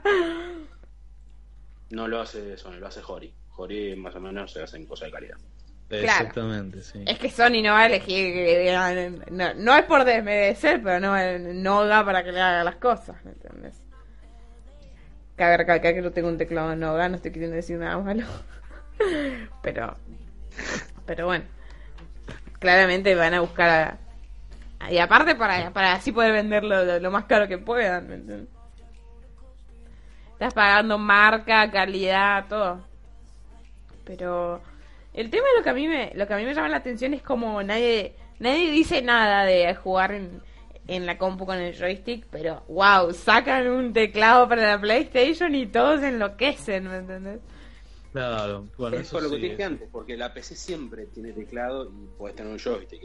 No lo hace Sony, lo hace Hori. Hori más o menos se hacen cosas de calidad. Exactamente, sí. Es que Sony no va a elegir, no es por desmerecer, pero no da para que le haga las cosas, ¿me entiendes? Cabe recalcar que no tengo un teclado Noga, no estoy queriendo decir nada malo. pero bueno, claramente van a buscar y aparte para así poder venderlo lo más caro que puedan, ¿me entiendes? Estás pagando marca, calidad, todo. Pero el tema de lo que a mí me llama la atención es como nadie dice nada de jugar en la compu con el joystick, pero wow, sacan un teclado para la PlayStation y todos enloquecen, ¿me entendés? Claro, bueno, es eso por lo que sí, te dije antes, porque la PC siempre tiene teclado y podés tener un joystick.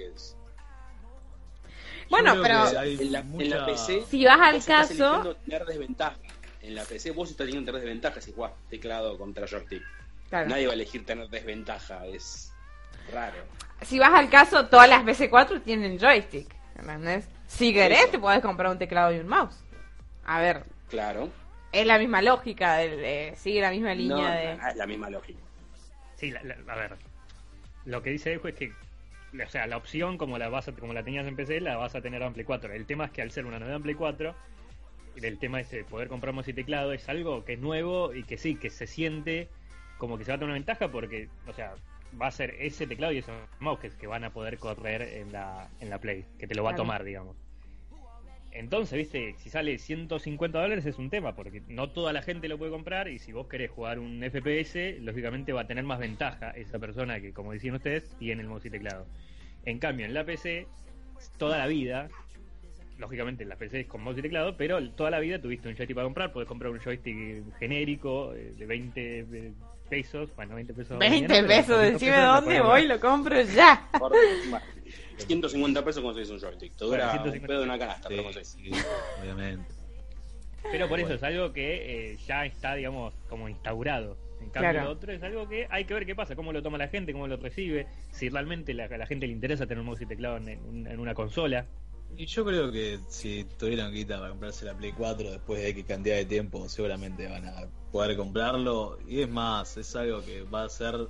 Bueno, creo pero que hay En la PC, si vas al vos estás caso, eligiendo tener desventaja. En la PC vos estás teniendo tener desventaja si jugás teclado contra joystick. claro, Nadie va a elegir tener desventaja, es raro. si vas al caso, todas las PC4 tienen joystick, ¿entendés? Si querés, Eso. te podés comprar un teclado y un mouse. A ver, Claro. es la misma lógica, sigue la misma No, línea de... es la misma lógica. Sí, a ver. Lo que dice Ejo es que, o sea, la opción como la tenías en PC, la vas a tener en Play 4. El tema es que al ser una novedad en Play 4, el tema es de poder comprar mouse y teclado es algo que es nuevo y que sí, que se siente como que se va a tener una ventaja porque, o sea, va a ser ese teclado y ese mouse que van a poder correr en la Play, que te lo va a Claro. tomar, digamos. Entonces, viste, si sale $150 es un tema, porque no toda la gente lo puede comprar y si vos querés jugar un FPS, lógicamente va a tener más ventaja esa persona que, como decían ustedes, tiene el mouse y teclado. En cambio, en la PC, toda la vida, lógicamente en la PC es con mouse y teclado, pero toda la vida tuviste un joystick para comprar, podés comprar un joystick genérico de 20 pesos, bueno, 20 pesos. 20 pesos, decime la dónde podés voy, comprar. lo compro ya. Por- bueno, 150 pesos conseguís un joystick. Te dura Bueno, un 150. pedo de una canasta, Sí, pero conseguís. sí, obviamente. Pero por eso Bueno. es algo que ya está, digamos, como instaurado. En cambio, Claro. lo otro es algo que hay que ver qué pasa, cómo lo toma la gente, cómo lo recibe, si realmente a la gente le interesa tener un mouse y teclado en una consola. Y yo creo que si tuvieran guita para comprarse la Play 4 después de X cantidad de tiempo, seguramente van a poder comprarlo. Y es más, es algo que va a ser,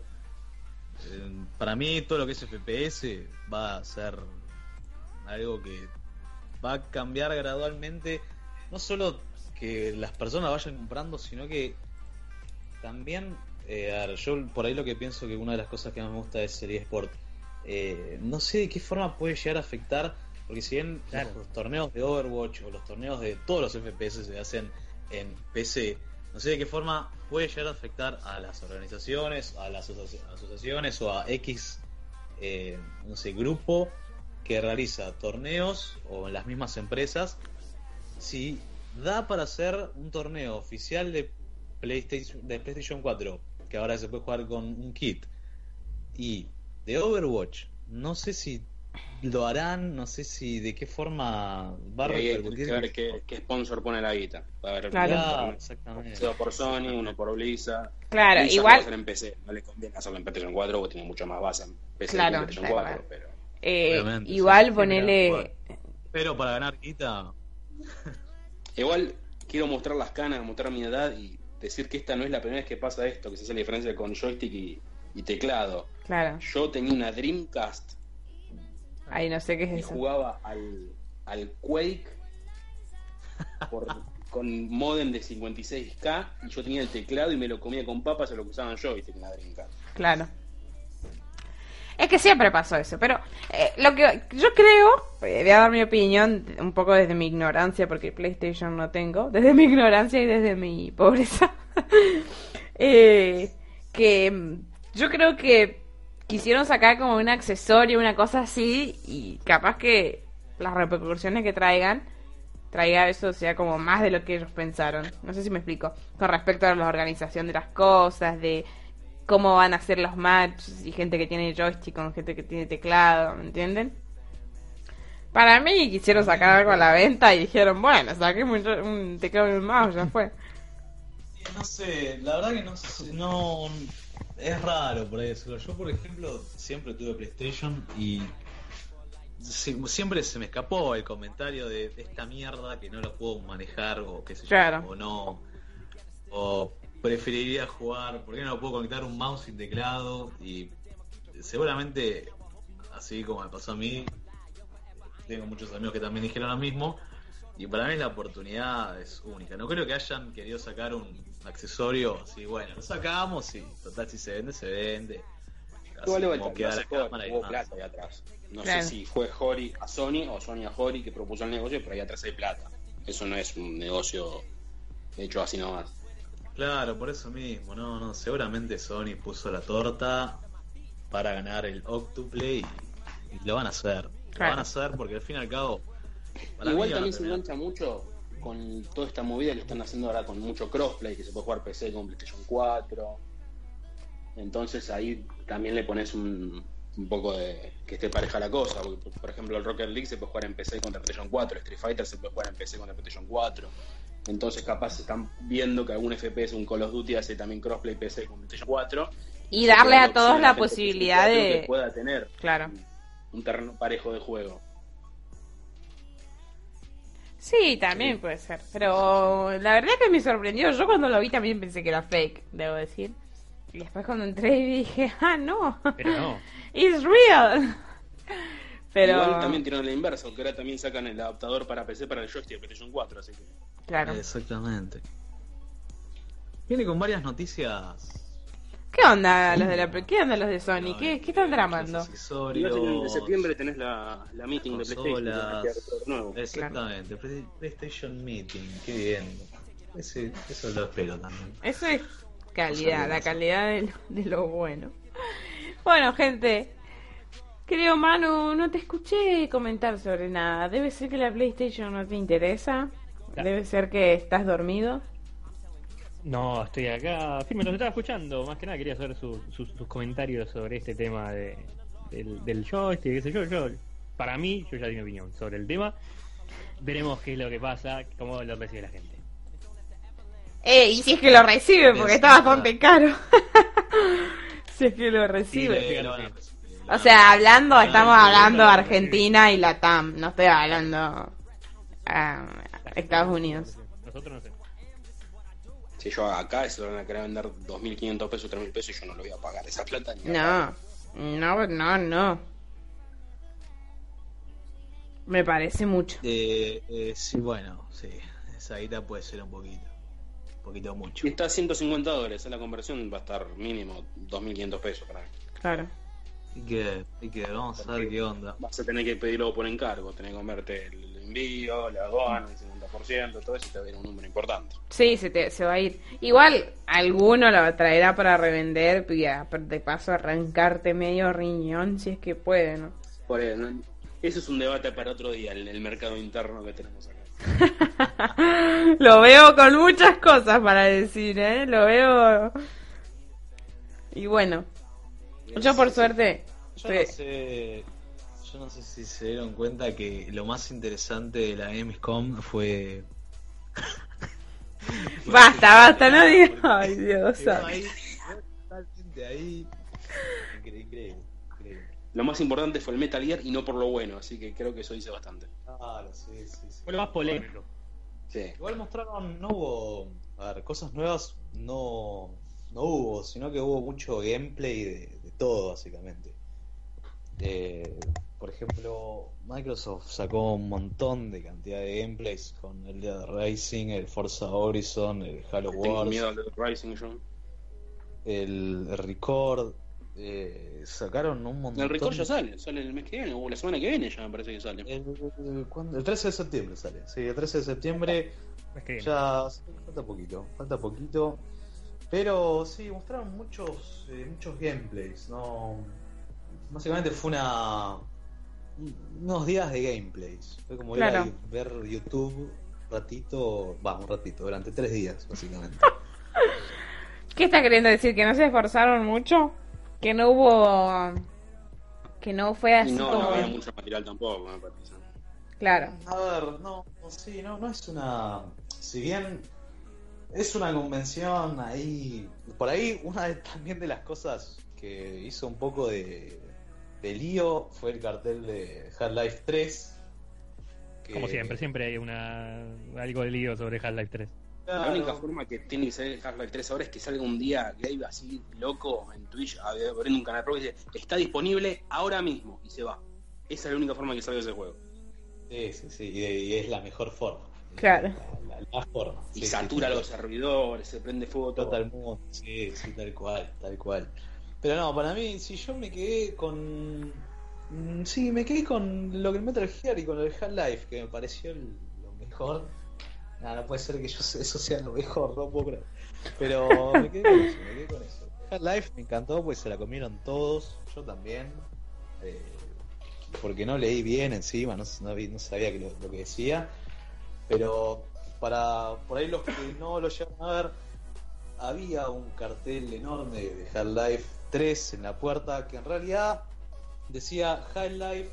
para mí, todo lo que es FPS va a ser algo que va a cambiar gradualmente. No solo que las personas vayan comprando, sino que también, a ver, yo por ahí lo que pienso que una de las cosas que más me gusta es el eSport. No sé de qué forma puede llegar a afectar, porque si bien Claro. los torneos de Overwatch o los torneos de todos los FPS se hacen en PC, no sé de qué forma puede llegar a afectar a las organizaciones, a las asociaciones o a X, no sé, grupo que realiza torneos o en las mismas empresas, si da para hacer un torneo oficial de PlayStation 4, que ahora se puede jugar con un kit, y de Overwatch, no sé si lo harán, no sé si de qué forma va a Y ahí hay repercutir. que ver qué sponsor pone la guita. Va a haber Claro. Exactamente. uno por Sony, uno por Blizzard. Claro, Blizzard igual- lo va a hacer en PC. No le conviene hacerlo en PlayStation 4 porque tiene mucho más base en PC Claro, que en PlayStation tal 4. cual. Pero Obviamente, Igual sí, ponele... Pero para ganar guita, igual quiero mostrar las canas, mostrar mi edad y decir que esta no es la primera vez que pasa esto, que se hace la diferencia con joystick y teclado. Claro, Yo tenía una Dreamcast ahí no sé qué es y eso. jugaba al Quake por con modem de 56K y yo tenía el teclado y me lo comía con papas o lo que usaban yo, viste, en la Dreamcast. Claro. Es que siempre pasó eso, pero lo que yo creo, voy a dar mi opinión un poco desde mi ignorancia, porque PlayStation no tengo, desde mi ignorancia y desde mi pobreza, que yo creo que quisieron sacar como un accesorio, una cosa así, y capaz que las repercusiones que traiga eso sea como más de lo que ellos pensaron. No sé si me explico, con respecto a la organización de las cosas, de cómo van a ser los matches, y gente que tiene joystick con gente que tiene teclado, ¿me entienden? Para mí quisieron sacar algo a la venta y dijeron, bueno, saquemos un teclado y un mouse, ya fue. No sé, la verdad que no sé, no es raro por eso. Yo, por ejemplo, siempre tuve PlayStation y siempre se me escapó el comentario de esta mierda que no lo puedo manejar o qué sé yo, Claro. o no, o preferiría jugar, ¿por qué no puedo conectar un mouse y teclado? Y seguramente, así como me pasó a mí, tengo muchos amigos que también dijeron lo mismo, y para mí la oportunidad es única. No creo que hayan querido sacar un accesorio así, bueno, lo sacamos y total si se vende, se vende. Así Igual como queda la cámara y hubo demás. plata ahí atrás. No Claro. sé si fue Hori a Sony o Sony a Hori que propuso el negocio, pero ahí atrás hay plata. Eso no es un negocio hecho así nomás. Claro, por eso mismo, no, seguramente Sony puso la torta para ganar el Octuplay y lo van a hacer. Lo Claro. van a hacer porque al fin y al cabo. para Igual mí van a también se terminar. engancha mucho con toda esta movida que están haciendo ahora con mucho crossplay, que se puede jugar PC con PlayStation 4. Entonces ahí también le pones un poco de que esté pareja la cosa. Porque, por ejemplo, el Rocket League se puede jugar en PC contra PlayStation 4, Street Fighter se puede jugar en PC contra PlayStation 4. Entonces capaz están viendo que algún FPS, un Call of Duty hace también crossplay PC con PlayStation 4. Y darle a opción todos la gente de posibilidad PlayStation 4 de... que pueda tener Claro. un terreno parejo de juego. Sí, también puede ser. Pero la verdad que me sorprendió. Yo cuando lo vi también pensé que era fake, debo decir. Y después cuando entré dije, no. Pero no. It's real. Pero... Igual también tiraron la inversa, porque ahora también sacan el adaptador para PC para el joystick de PlayStation 4, así que... Claro. Exactamente. Viene con varias noticias. ¿Qué onda los de ¿Qué onda los de Sony? ¿Qué están tramando? Y va a ser que en septiembre tenés la meeting de PlayStation, consolas. que todo nuevo. Exactamente, PlayStation Meeting, qué bien. Eso lo espero también. Eso es calidad, la calidad de lo bueno. Bueno, gente, creo, Manu, no te escuché comentar sobre nada. Debe ser que la PlayStation no te interesa. Debe ser que estás dormido. No, estoy acá. Firme, los estaba escuchando. Más que nada quería saber sus comentarios sobre este tema del joystick, qué sé yo. Para mí, yo ya di mi opinión sobre el tema. Veremos qué es lo que pasa, cómo lo recibe la gente. Y si es que lo recibe, porque está bastante caro. Si es que lo recibe. O sea, estamos hablando de Argentina y Latam. No estoy hablando Estados Unidos. Nosotros no sé. Si yo acá se lo van a querer vender 2.500 pesos, 3.000 pesos, y yo no lo voy a pagar esa plata ni a No. Me parece mucho. Sí, bueno, sí. Esa guita puede ser un poquito mucho. Y está a $150, en la conversión va a estar mínimo 2.500 pesos para mí. Claro. Y que vamos a ver qué onda. Vas a tener que pedirlo por encargo, tenés que comerte el envío, la aduana, el 50%, todo eso te va a ir un número importante. Sí, se va a ir. Igual, alguno lo traerá para revender y de paso arrancarte medio riñón si es que puede, ¿no? Por eso, ¿no? Eso es un debate para otro día, el mercado interno que tenemos acá. Lo veo con muchas cosas para decir, ¿eh? Lo veo... Y bueno, yo por suerte... Yo no sé si se dieron cuenta que lo más interesante de la Gamescom fue... Basta, no digas... Ay, Dios. Totalmente ahí. Increíble. Lo más importante fue el Metal Gear y no por lo bueno, así que creo que eso dice bastante. Claro, sí. Fue lo más polémico. Sí. Igual mostraron, no hubo, a ver, cosas nuevas no hubo, sino que hubo mucho gameplay de todo, básicamente. Por ejemplo, Microsoft sacó un montón de cantidad de gameplays con el Dead Racing, el Forza Horizon, el Halo Tengo Wars, miedo al Dead Rising yo. el Record. Sacaron un montón. El Record ya sale el mes que viene, o la semana que viene ya me parece que sale. El 13 de septiembre sale. Sí, el 13 de septiembre. Es que Ya falta poquito. Pero sí, mostraron muchos gameplays, ¿no? Básicamente fue unos días de gameplays. Fue como Claro. ir a ver YouTube un ratito, durante 3 días, básicamente. ¿Qué está queriendo decir? ¿Que no se esforzaron mucho? ¿Que no hubo... que no fue Y así no como... había mucho material tampoco, me parece. Claro. A ver, no es una... Si bien es una convención ahí... Por ahí, también de las cosas que hizo un poco de lío fue el cartel de Half-Life 3. como siempre hay algo de lío sobre Half-Life 3. La Claro. única forma que tiene que salir Half-Life 3 ahora es que salga un día Gabe así loco en Twitch abriendo un canal pro y dice está disponible ahora mismo y se va. Esa es la única forma que salga ese juego. Sí, y es la mejor forma. Claro. La forma. Y Sí, satura sí, los servidores, se prende fuego todo. Total mundo. Sí, tal cual. Pero no, para mí, si yo me quedé con... Sí, me quedé con lo que el Metal Gear y con el Half-Life, que me pareció lo mejor. No puede ser que eso sea lo mejor, no puedo creer. Pero me quedé con eso. Half-Life me encantó, pues se la comieron todos, yo también. Porque no leí bien encima, no sabía lo que decía. Pero por ahí los que no lo llegaron a ver, había un cartel enorme de Half-Life 3 en la puerta que en realidad decía Half-Life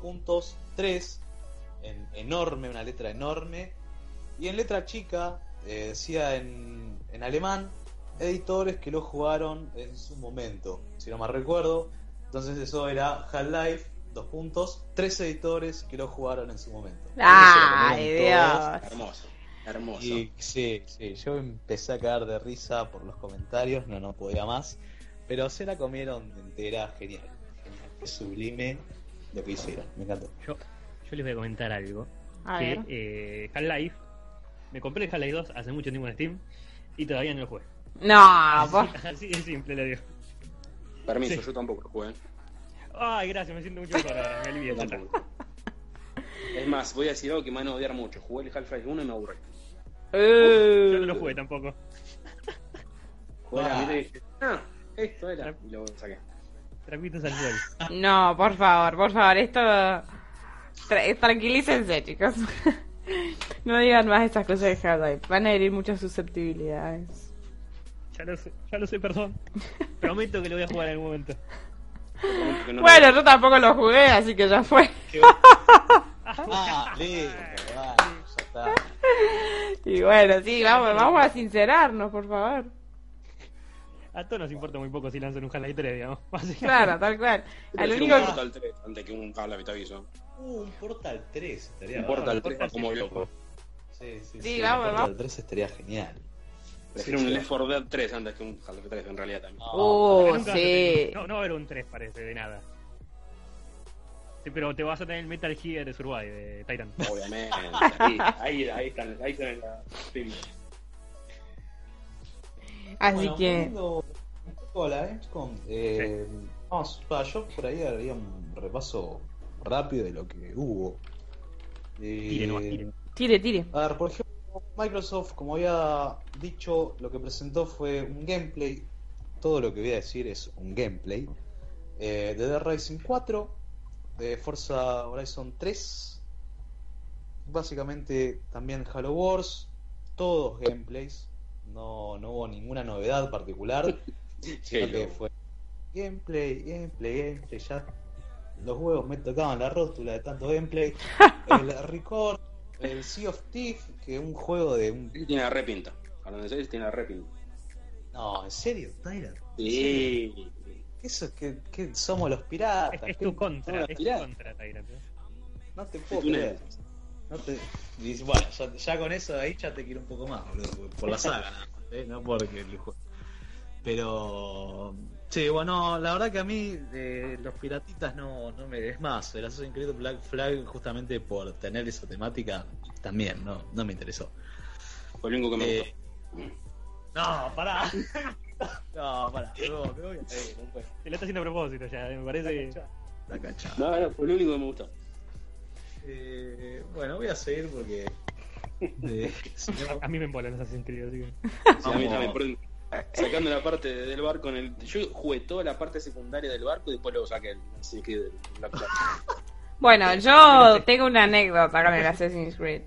2.3 en enorme, una letra enorme, y en letra chica decía en alemán editores que lo jugaron en su momento, si no mal recuerdo. Entonces eso era Half-Life 3 editores que lo jugaron en su momento. ¡Ay, Entonces se lo comieron todos. Dios! Hermoso. Y sí, yo empecé a caer de risa por los comentarios, no podía más, pero se la comieron entera, genial, qué sublime lo que hicieron, me encantó. Yo les voy a comentar algo. A que ver. Half-Life, me compré el Half-Life 2 hace mucho tiempo en Steam y todavía no lo jugué. No, por... Así de simple le digo. Permiso, Sí. yo tampoco lo jugué. Ay, gracias, me siento mucho mejor ahora, me alivié. Yo tampoco. Es más, voy a decir algo que me van a odiar mucho. Jugué el Half-Life 1 y me aburrí. Yo no lo jugué tampoco. Jugué la mitad y dije, esto era. Y lo saqué. Trapitos al sol. No, por favor, esto... Tranquilícense, chicos. No digan más estas cosas de Half-Life. Van a herir muchas susceptibilidades. Ya lo sé, perdón. Prometo que lo voy a jugar en algún momento. Que no Bueno, yo tampoco lo jugué, así que ya fue. Listo, ya está. Y bueno, sí, vamos a sincerarnos, por favor. A todos nos importa muy poco si lanzan un Half-Life 3, digamos. Básicamente. Claro, tal cual. Al Prefiero único un que... Portal 3 antes que un Half-Life, te aviso. Un Portal 3 estaría Un Portal bárbaro. 3 como loco. Sí, vamos, un Portal vamos. 3 estaría genial. Prefiero un Left 4 Dead 3 antes que un Half-Life 3 en realidad también. Nunca vas a Sí. tener- No va a haber un 3, parece, de nada. Sí, pero te vas a tener el Metal Gear Survive de Titan. Obviamente. Ahí están en la Steam. Así Bueno, que... volviendo un poco a la Gamescom, yo por ahí haría un repaso rápido de lo que hubo. Tire nomás, Tire. A ver, por ejemplo, Microsoft, como había dicho, lo que presentó fue un gameplay. Todo lo que voy a decir es un gameplay. De Dead Rising 4, de Forza Horizon 3, básicamente también Halo Wars, todos gameplays. No hubo ninguna novedad particular, sino que fue gameplay, ya los huevos me tocaban la rótula de tanto gameplay. El Record, el Sea of Thieves, que es un juego de un... Tiene la repinta. Hablando de eso, tiene la repinta. No, ¿en serio, Tyler? Sí. Eso que somos los piratas. Es ¿Qué- tu contra, no, es tirá. tu contra, Tyrant. No te puedo Tú no creer. Dice, bueno, ya con eso ahí ya te quiero un poco más, boludo, por la saga, ¿no? No porque el juego. Pero Sí, bueno, la verdad que a mí los piratitas no me... Es más, el Assassin's Creed Black Flag, justamente por tener esa temática, también no me interesó. Fue lo único que me gustó. No, pará. No, pará. Me voy a ir, no puedo. Se lo está haciendo a propósito ya, me parece. La cachada. No, fue lo único que me gustó. Bueno, voy a seguir porque... si no- A mí me embolan esas Creed, así que. Sí, a mí también, perdón. Sacando la parte del barco yo jugué toda la parte secundaria del barco y después luego saqué así que del Black Flag. Bueno, yo tengo una anécdota con el Assassin's Creed.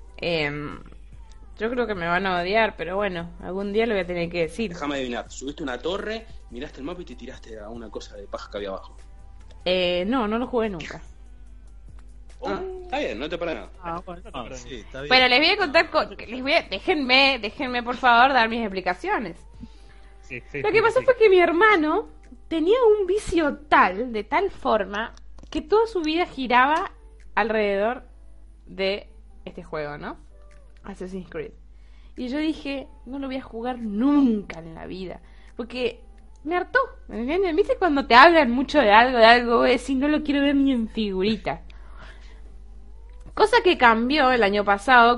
Yo creo que me van a odiar, pero bueno, algún día lo voy a tener que decir. Déjame adivinar, subiste una torre, miraste el mapa y te tiraste a una cosa de paja que había abajo. No lo jugué nunca. Está bien, no te para nada. sí, está bien. Bueno, les voy a contar, déjenme por favor dar mis explicaciones. Sí, Lo que pasó fue que mi hermano tenía un vicio de tal forma, que toda su vida giraba alrededor de este juego, ¿no? Assassin's Creed. Y yo dije, no lo voy a jugar nunca en la vida, porque me hartó, ¿me entienden? ¿Viste cuando te hablan mucho de algo, vos decís, no lo quiero ver ni en figurita? Cosa que cambió el año pasado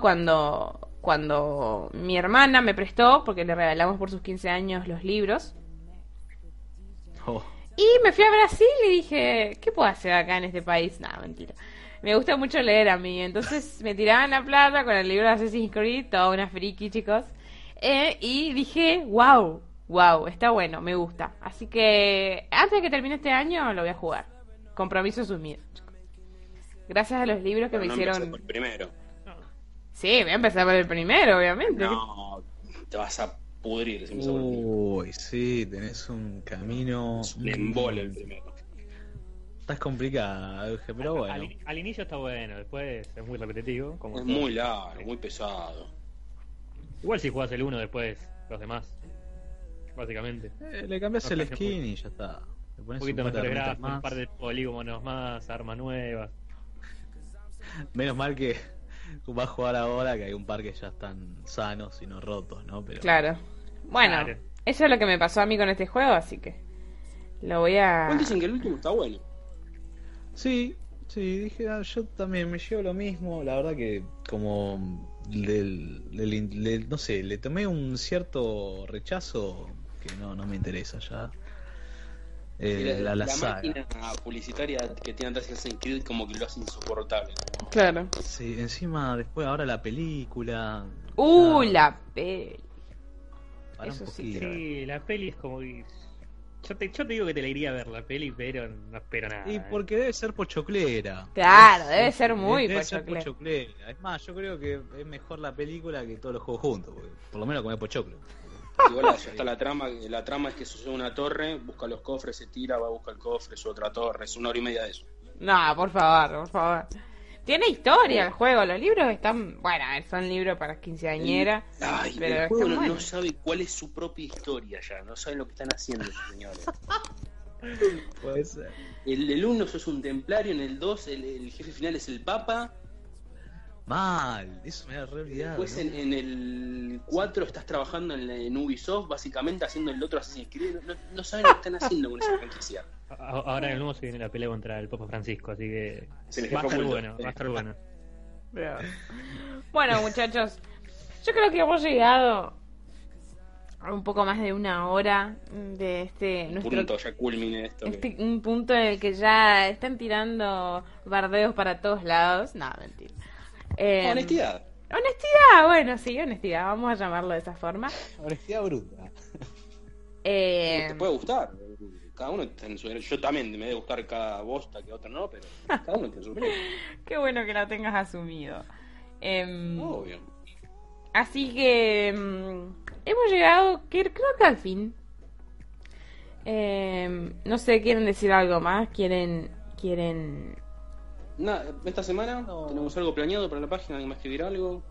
cuando mi hermana me prestó, porque le regalamos por sus 15 años los libros. Oh, Y me fui a Brasil y dije, ¿qué puedo hacer acá en este país? Nada, mentira. Me gusta mucho leer a mí, entonces me tiraba en la plata con el libro de Assassin's Creed, toda una friki, chicos. Y dije, wow, está bueno, me gusta. Así que antes de que termine este año lo voy a jugar. Compromiso asumido, chicos. Gracias a los libros que Pero me no hicieron... empecé por el primero. Sí, voy a empezar por el primero, obviamente. No, te vas a pudrir si empezás por el primero. uy, sí, tenés un camino... Le embole el primero. Estás complicada, Euge, pero bueno. Al inicio está bueno, después es muy repetitivo. Como Es todo. muy largo, muy pesado. Igual si jugás el 1 después, los demás. Básicamente. Le cambias No el cambia skin y ya está. Le Un pones poquito par de mejor herramientas gráfico, un más. par de polígonos más, armas nuevas. Menos mal que vas a jugar ahora, que hay un par que ya están sanos y no rotos, ¿no? Pero Claro. Bueno, Claro. eso es lo que me pasó a mí con este juego, así que lo voy a... Igual dicen que el último está bueno. sí, dije, yo también me llevo lo mismo. La verdad que como no sé, le tomé un cierto rechazo que no me interesa ya. La saga. máquina publicitaria que tiene atrás Assassin's Creed como que lo hace insoportable, ¿no? Claro. Sí, encima después ahora la película. ya, La peli. para un eso sí poquito. Sí, la peli es como que... Yo te digo que te la iría a ver la peli, pero no espero nada. Y porque debe ser pochoclera. Claro, debe ser muy Debe ser pochoclera. pochoclera. Es más, yo creo que es mejor la película que todos los juegos juntos, porque por lo menos comer pochoclo. Igual ya está la trama es que se sube a una torre, busca los cofres, se tira, va a buscar el cofre, sube a otra torre, es 1 hora y media de eso. No, por favor. Tiene historia el juego, los libros están... Bueno, a ver, son libros para quinceañera, Ay, pero el juego están no buenos. sabe cuál es su propia historia ya, no saben lo que están haciendo esos señores. Puede ser. El 1 sos un templario, en el 2 el jefe final es el papa, Mal, eso me había re olvidado. después ¿no? en el 4 estás trabajando en Ubisoft, básicamente haciendo el otro Assassin's Creed, no saben lo que están haciendo con esa franquicia. Ahora en el nuevo se viene la pelea contra el Papa Francisco, así que Se les va a fue estar oculto. bueno, va a estar bueno. Bueno, muchachos, yo creo que hemos llegado a un poco más de 1 hora de nuestro Punto, ya culmine esto. un punto en el que ya están tirando bardeos para todos lados. No, mentira. Honestidad. Honestidad, bueno, sí, honestidad, vamos a llamarlo de esa forma. Honestidad bruta. Te puede gustar. Cada uno está en su derecho. Yo también me debe gustar cada bosta que otro no, pero cada uno tiene su derecho. Qué bueno que lo tengas asumido. Obvio. Así que hemos llegado, creo que al fin. No sé, ¿quieren decir algo más? ¿Quieren Esta semana tenemos algo planeado para la página, ¿alguien va a escribir algo?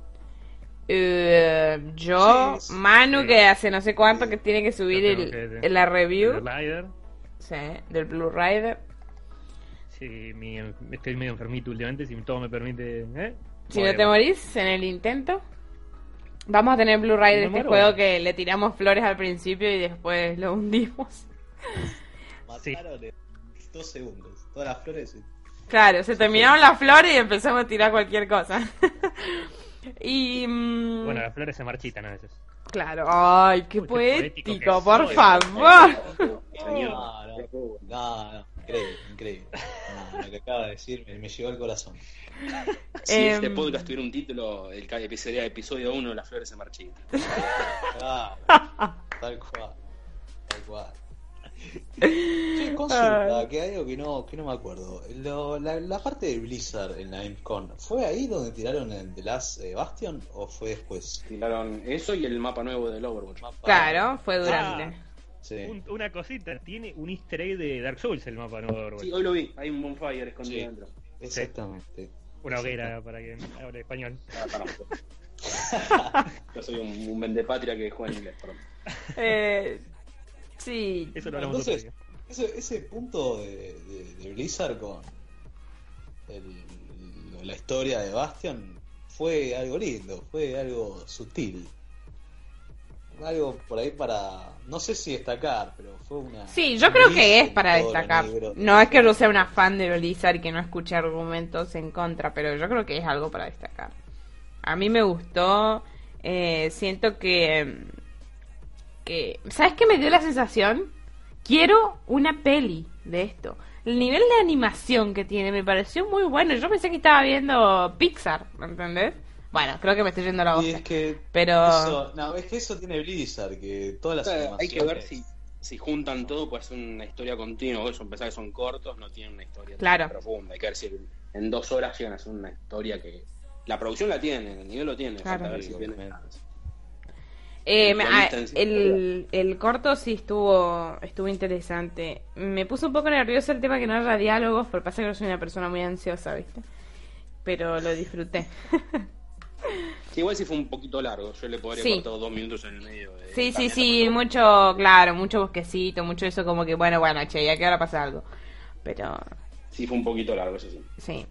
yo, Sí, Manu, sí. que hace no sé cuánto que tiene que subir Yo tengo que- la review El Rider, sí, del Blue Rider. sí, estoy medio enfermito últimamente, si todo me permite. Si no te morís en el intento. Vamos a tener Blue Rider, Me este muero. juego que le tiramos flores al principio y después lo hundimos. Mataron en 2 segundos. Todas las flores. Claro, se terminaron las flores y empezamos a tirar cualquier cosa. Y... Bueno, las flores se marchitan a veces. Claro, ay, qué Uy, qué poético poético, que por soy. favor. Señor. No, increíble. No, lo que acaba de decir me llegó al corazón. Si este podcast tuviera un título, sería episodio 1, Las flores se marchitan. Claro, tal cual. Che, consulta, que hay algo que no me acuerdo. La parte de Blizzard en la Gamescom, ¿fue ahí donde tiraron el The Last Bastion o fue después? Tiraron eso y el mapa nuevo del Overwatch. Claro, fue durante. Sí. Una cosita, tiene un easter egg de Dark Souls el mapa nuevo de Overwatch. Sí, hoy lo vi, hay un bonfire escondido Sí. dentro. Exactamente. Una hoguera para que hable español. Yo soy un vendepatria que juega en inglés, perdón. Sí. Eso lo hablamos Entonces, otro día. ese punto de Blizzard con la historia de Bastion fue algo lindo, fue algo sutil. Algo por ahí para, no sé si destacar, pero fue una... Sí, yo creo que es para todo lo destacar. negro. No es que yo sea una fan de Blizzard y que no escuche argumentos en contra, pero yo creo que es algo para destacar. A mí me gustó, siento que... ¿Sabes qué me dio la sensación? Quiero una peli de esto. El nivel de animación que tiene me pareció muy bueno. Yo pensé que estaba viendo Pixar, ¿me entendés? Bueno, creo que me estoy yendo la voz. Y es que Pero... es que eso tiene Blizzard, que todas las Hay que ver animaciones... si juntan todo, puede ser una historia continua. Eso, pensar que son cortos, no tienen una historia Claro. tan profunda. Hay que ver si en 2 horas llegan a hacer una historia que... La producción la tienen, el nivel lo tiene. Claro. Falta ver si tienen- el corto sí estuvo interesante. Me puso un poco nervioso el tema que no haya diálogos, porque pasa que yo soy una persona muy ansiosa, ¿viste? Pero lo disfruté. Sí, igual si fue un poquito largo, yo le podría Sí. cortar 2 minutos en el medio. Sí, mucho bosquecito, mucho eso como que, bueno, che, ya que ahora pasa algo. Pero, Sí, fue un poquito largo, eso sí. sí.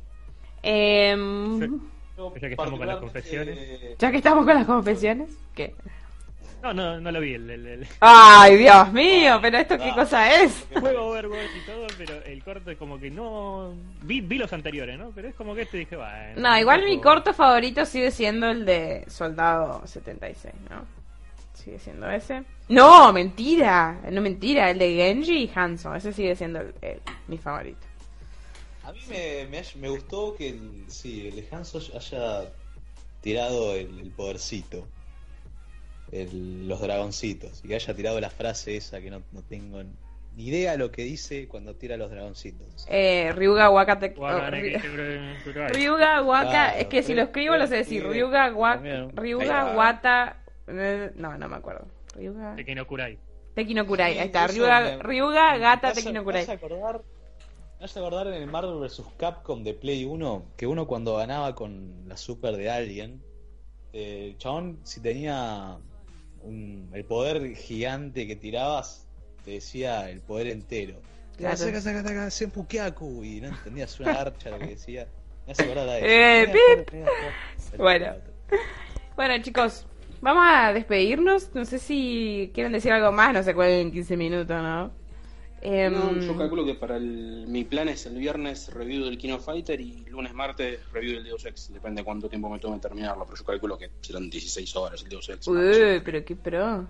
Ya que estamos con las confesiones. Ya que estamos con las confesiones, ¿qué? No lo vi. ¡Ay, Dios mío! ¿Pero esto qué cosa es? Juego Overwatch y todo, pero el corto es como que no... Vi los anteriores, ¿no? Pero es como que dije, bueno... No, igual mi tampoco- corto favorito sigue siendo el de Soldado 76, ¿no? Sigue siendo ese. No, mentira, el de Genji y Hanzo, ese sigue siendo mi favorito. A mí me gustó que el de Hanzo haya tirado el podercito, los dragoncitos, y que haya tirado la frase esa que no tengo ni idea lo que dice cuando tira los dragoncitos. Ryuga Waka Ryuga Waka, Claro, es que si lo escribo lo sé decir. Ryuga También. Ryuga Wata, no me acuerdo. Ryuga De Kinokurai. Teki no Kurai, ahí está. Eso Ryuga Gata me Teki no Kurai. hace acordar en el Marvel vs. Capcom de Play 1, que uno cuando ganaba con la Super de Alien, el chabón, si tenía el poder gigante que tirabas, te decía el poder entero. Claro. Saca, Senpukyaku, y no entendías una garcha lo que decía. Me hace acordar a Pip. eso. Bueno. Bueno, chicos, vamos a despedirnos. No sé si quieren decir algo más, no se cuelguen en 15 minutos, ¿no? No, yo calculo que para mi plan es el viernes review del King of Fighter y lunes, martes review del Deus Ex. Depende de cuánto tiempo me tome terminarlo, pero yo calculo que serán 16 horas el Deus Ex. Uy, pero qué pro.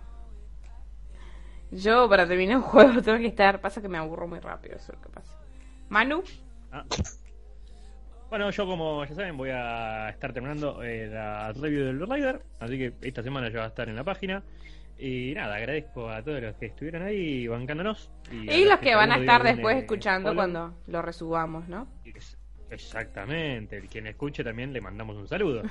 Yo para terminar un juego tengo que estar... Pasa que me aburro muy rápido, eso es lo que pasa. Manu, Ah. Bueno, yo como ya saben voy a estar terminando la review del Rider, así que esta semana ya va a estar en la página. Y nada, agradezco a todos los que estuvieron ahí bancándonos. y los que van a alguno estar dio un, después escuchando follow. cuando lo resubamos, ¿no? Exactamente, el quien escuche también le mandamos un saludo.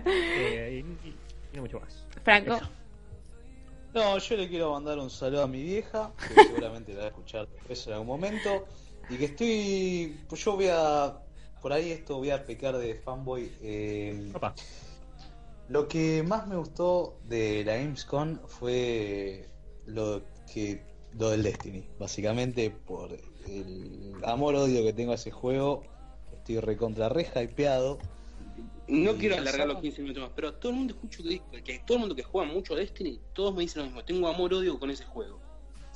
Y no mucho más. Franco, Eso. No, yo le quiero mandar un saludo a mi vieja, que seguramente la va a escuchar después en algún momento. Y que pues yo voy a pecar de fanboy. Opa. Lo que más me gustó de la Gamescom fue lo del Destiny. Básicamente por el amor-odio que tengo a ese juego. Estoy recontra hypeado. No Y quiero ya alargar los sabes. 15 minutos más, pero todo el mundo escucho que todo el mundo que juega mucho Destiny, todos me dicen lo mismo. Tengo amor-odio con ese juego.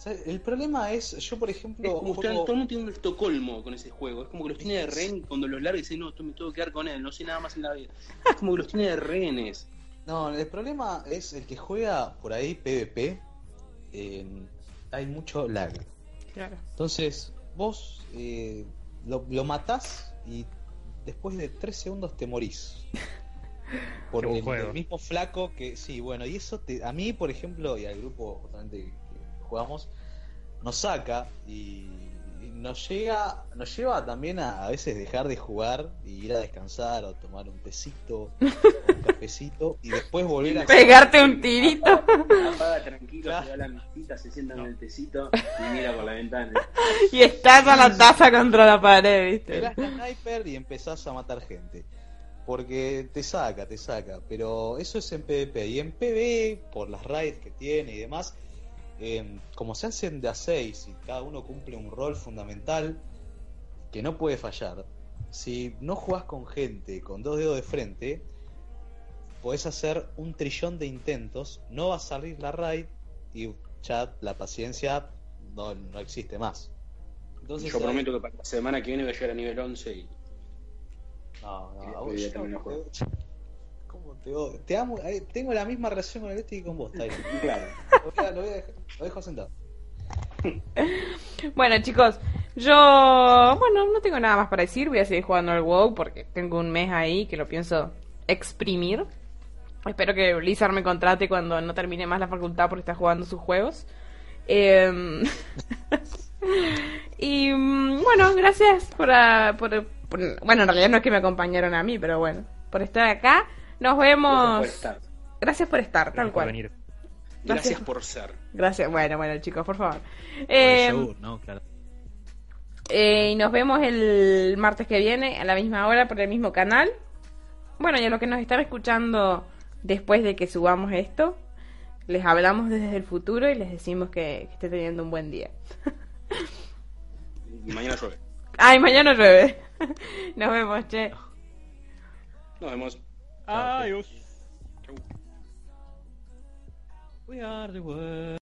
sea, el problema es, yo por Es ejemplo, como juego- todo el mundo tiene un Estocolmo con ese juego. Es como que los tiene de rehén y cuando los larga dicen, no, esto me tengo que quedar con él, no sé nada más en la vida. Es como que los tiene de rehenes. no, el problema es el que juega por ahí PvP, hay mucho lag. Claro. Entonces, vos lo matás y después de 3 segundos te morís. Por Qué el juego. mismo flaco que, sí, bueno, y eso a mí, por ejemplo, y al grupo justamente que jugamos, nos saca y nos lleva también a veces dejar de jugar y ir a descansar o tomar un tecito, o un cafecito y después volver a Pegarte un tirito. Apaga tranquilo, Claro. se da la mesita, se sienta en el tecito y mira por la ventana. Y estás a la taza contra la pared, ¿viste? pegás la sniper y empezás a matar gente. Porque te saca, pero eso es en PvP. Y en PvE, por las raids que tiene y demás, como se hacen de a 6 y cada uno cumple un rol fundamental que no puede fallar, si no jugás con gente con 2 dedos de frente, podés hacer 1.000.000.000 de intentos, no va a salir la raid y ya la paciencia no existe más. Entonces, Yo prometo que para la semana que viene voy a llegar a nivel 11 y No, Y a después vos ya yo terminó el juego. ¿Cómo te odio? Te amo, tengo la misma relación con el este que con vos, Tyler. claro. Lo dejo sentado. Bueno, chicos, bueno, no tengo nada más para decir. Voy a seguir jugando al WoW porque tengo un mes ahí que lo pienso exprimir. Espero que Blizzard me contrate cuando no termine más la facultad porque está jugando sus juegos. Y bueno, gracias bueno, en realidad no es que me acompañaron a mí, pero bueno, por estar acá. Nos vemos. Gracias por estar. Gracias por estar, tal Gracias por cual. venir. Gracias por ser. Gracias. Bueno, chicos, por favor. Por el yogur, ¿no? Claro. Y nos vemos el martes que viene a la misma hora por el mismo canal. Bueno, y a los que nos están escuchando después de que subamos esto, les hablamos desde el futuro y les decimos que esté teniendo un buen día. Y mañana llueve. Ay, mañana llueve. Nos vemos, che. Nos vemos. Adiós. Chau. We are the world.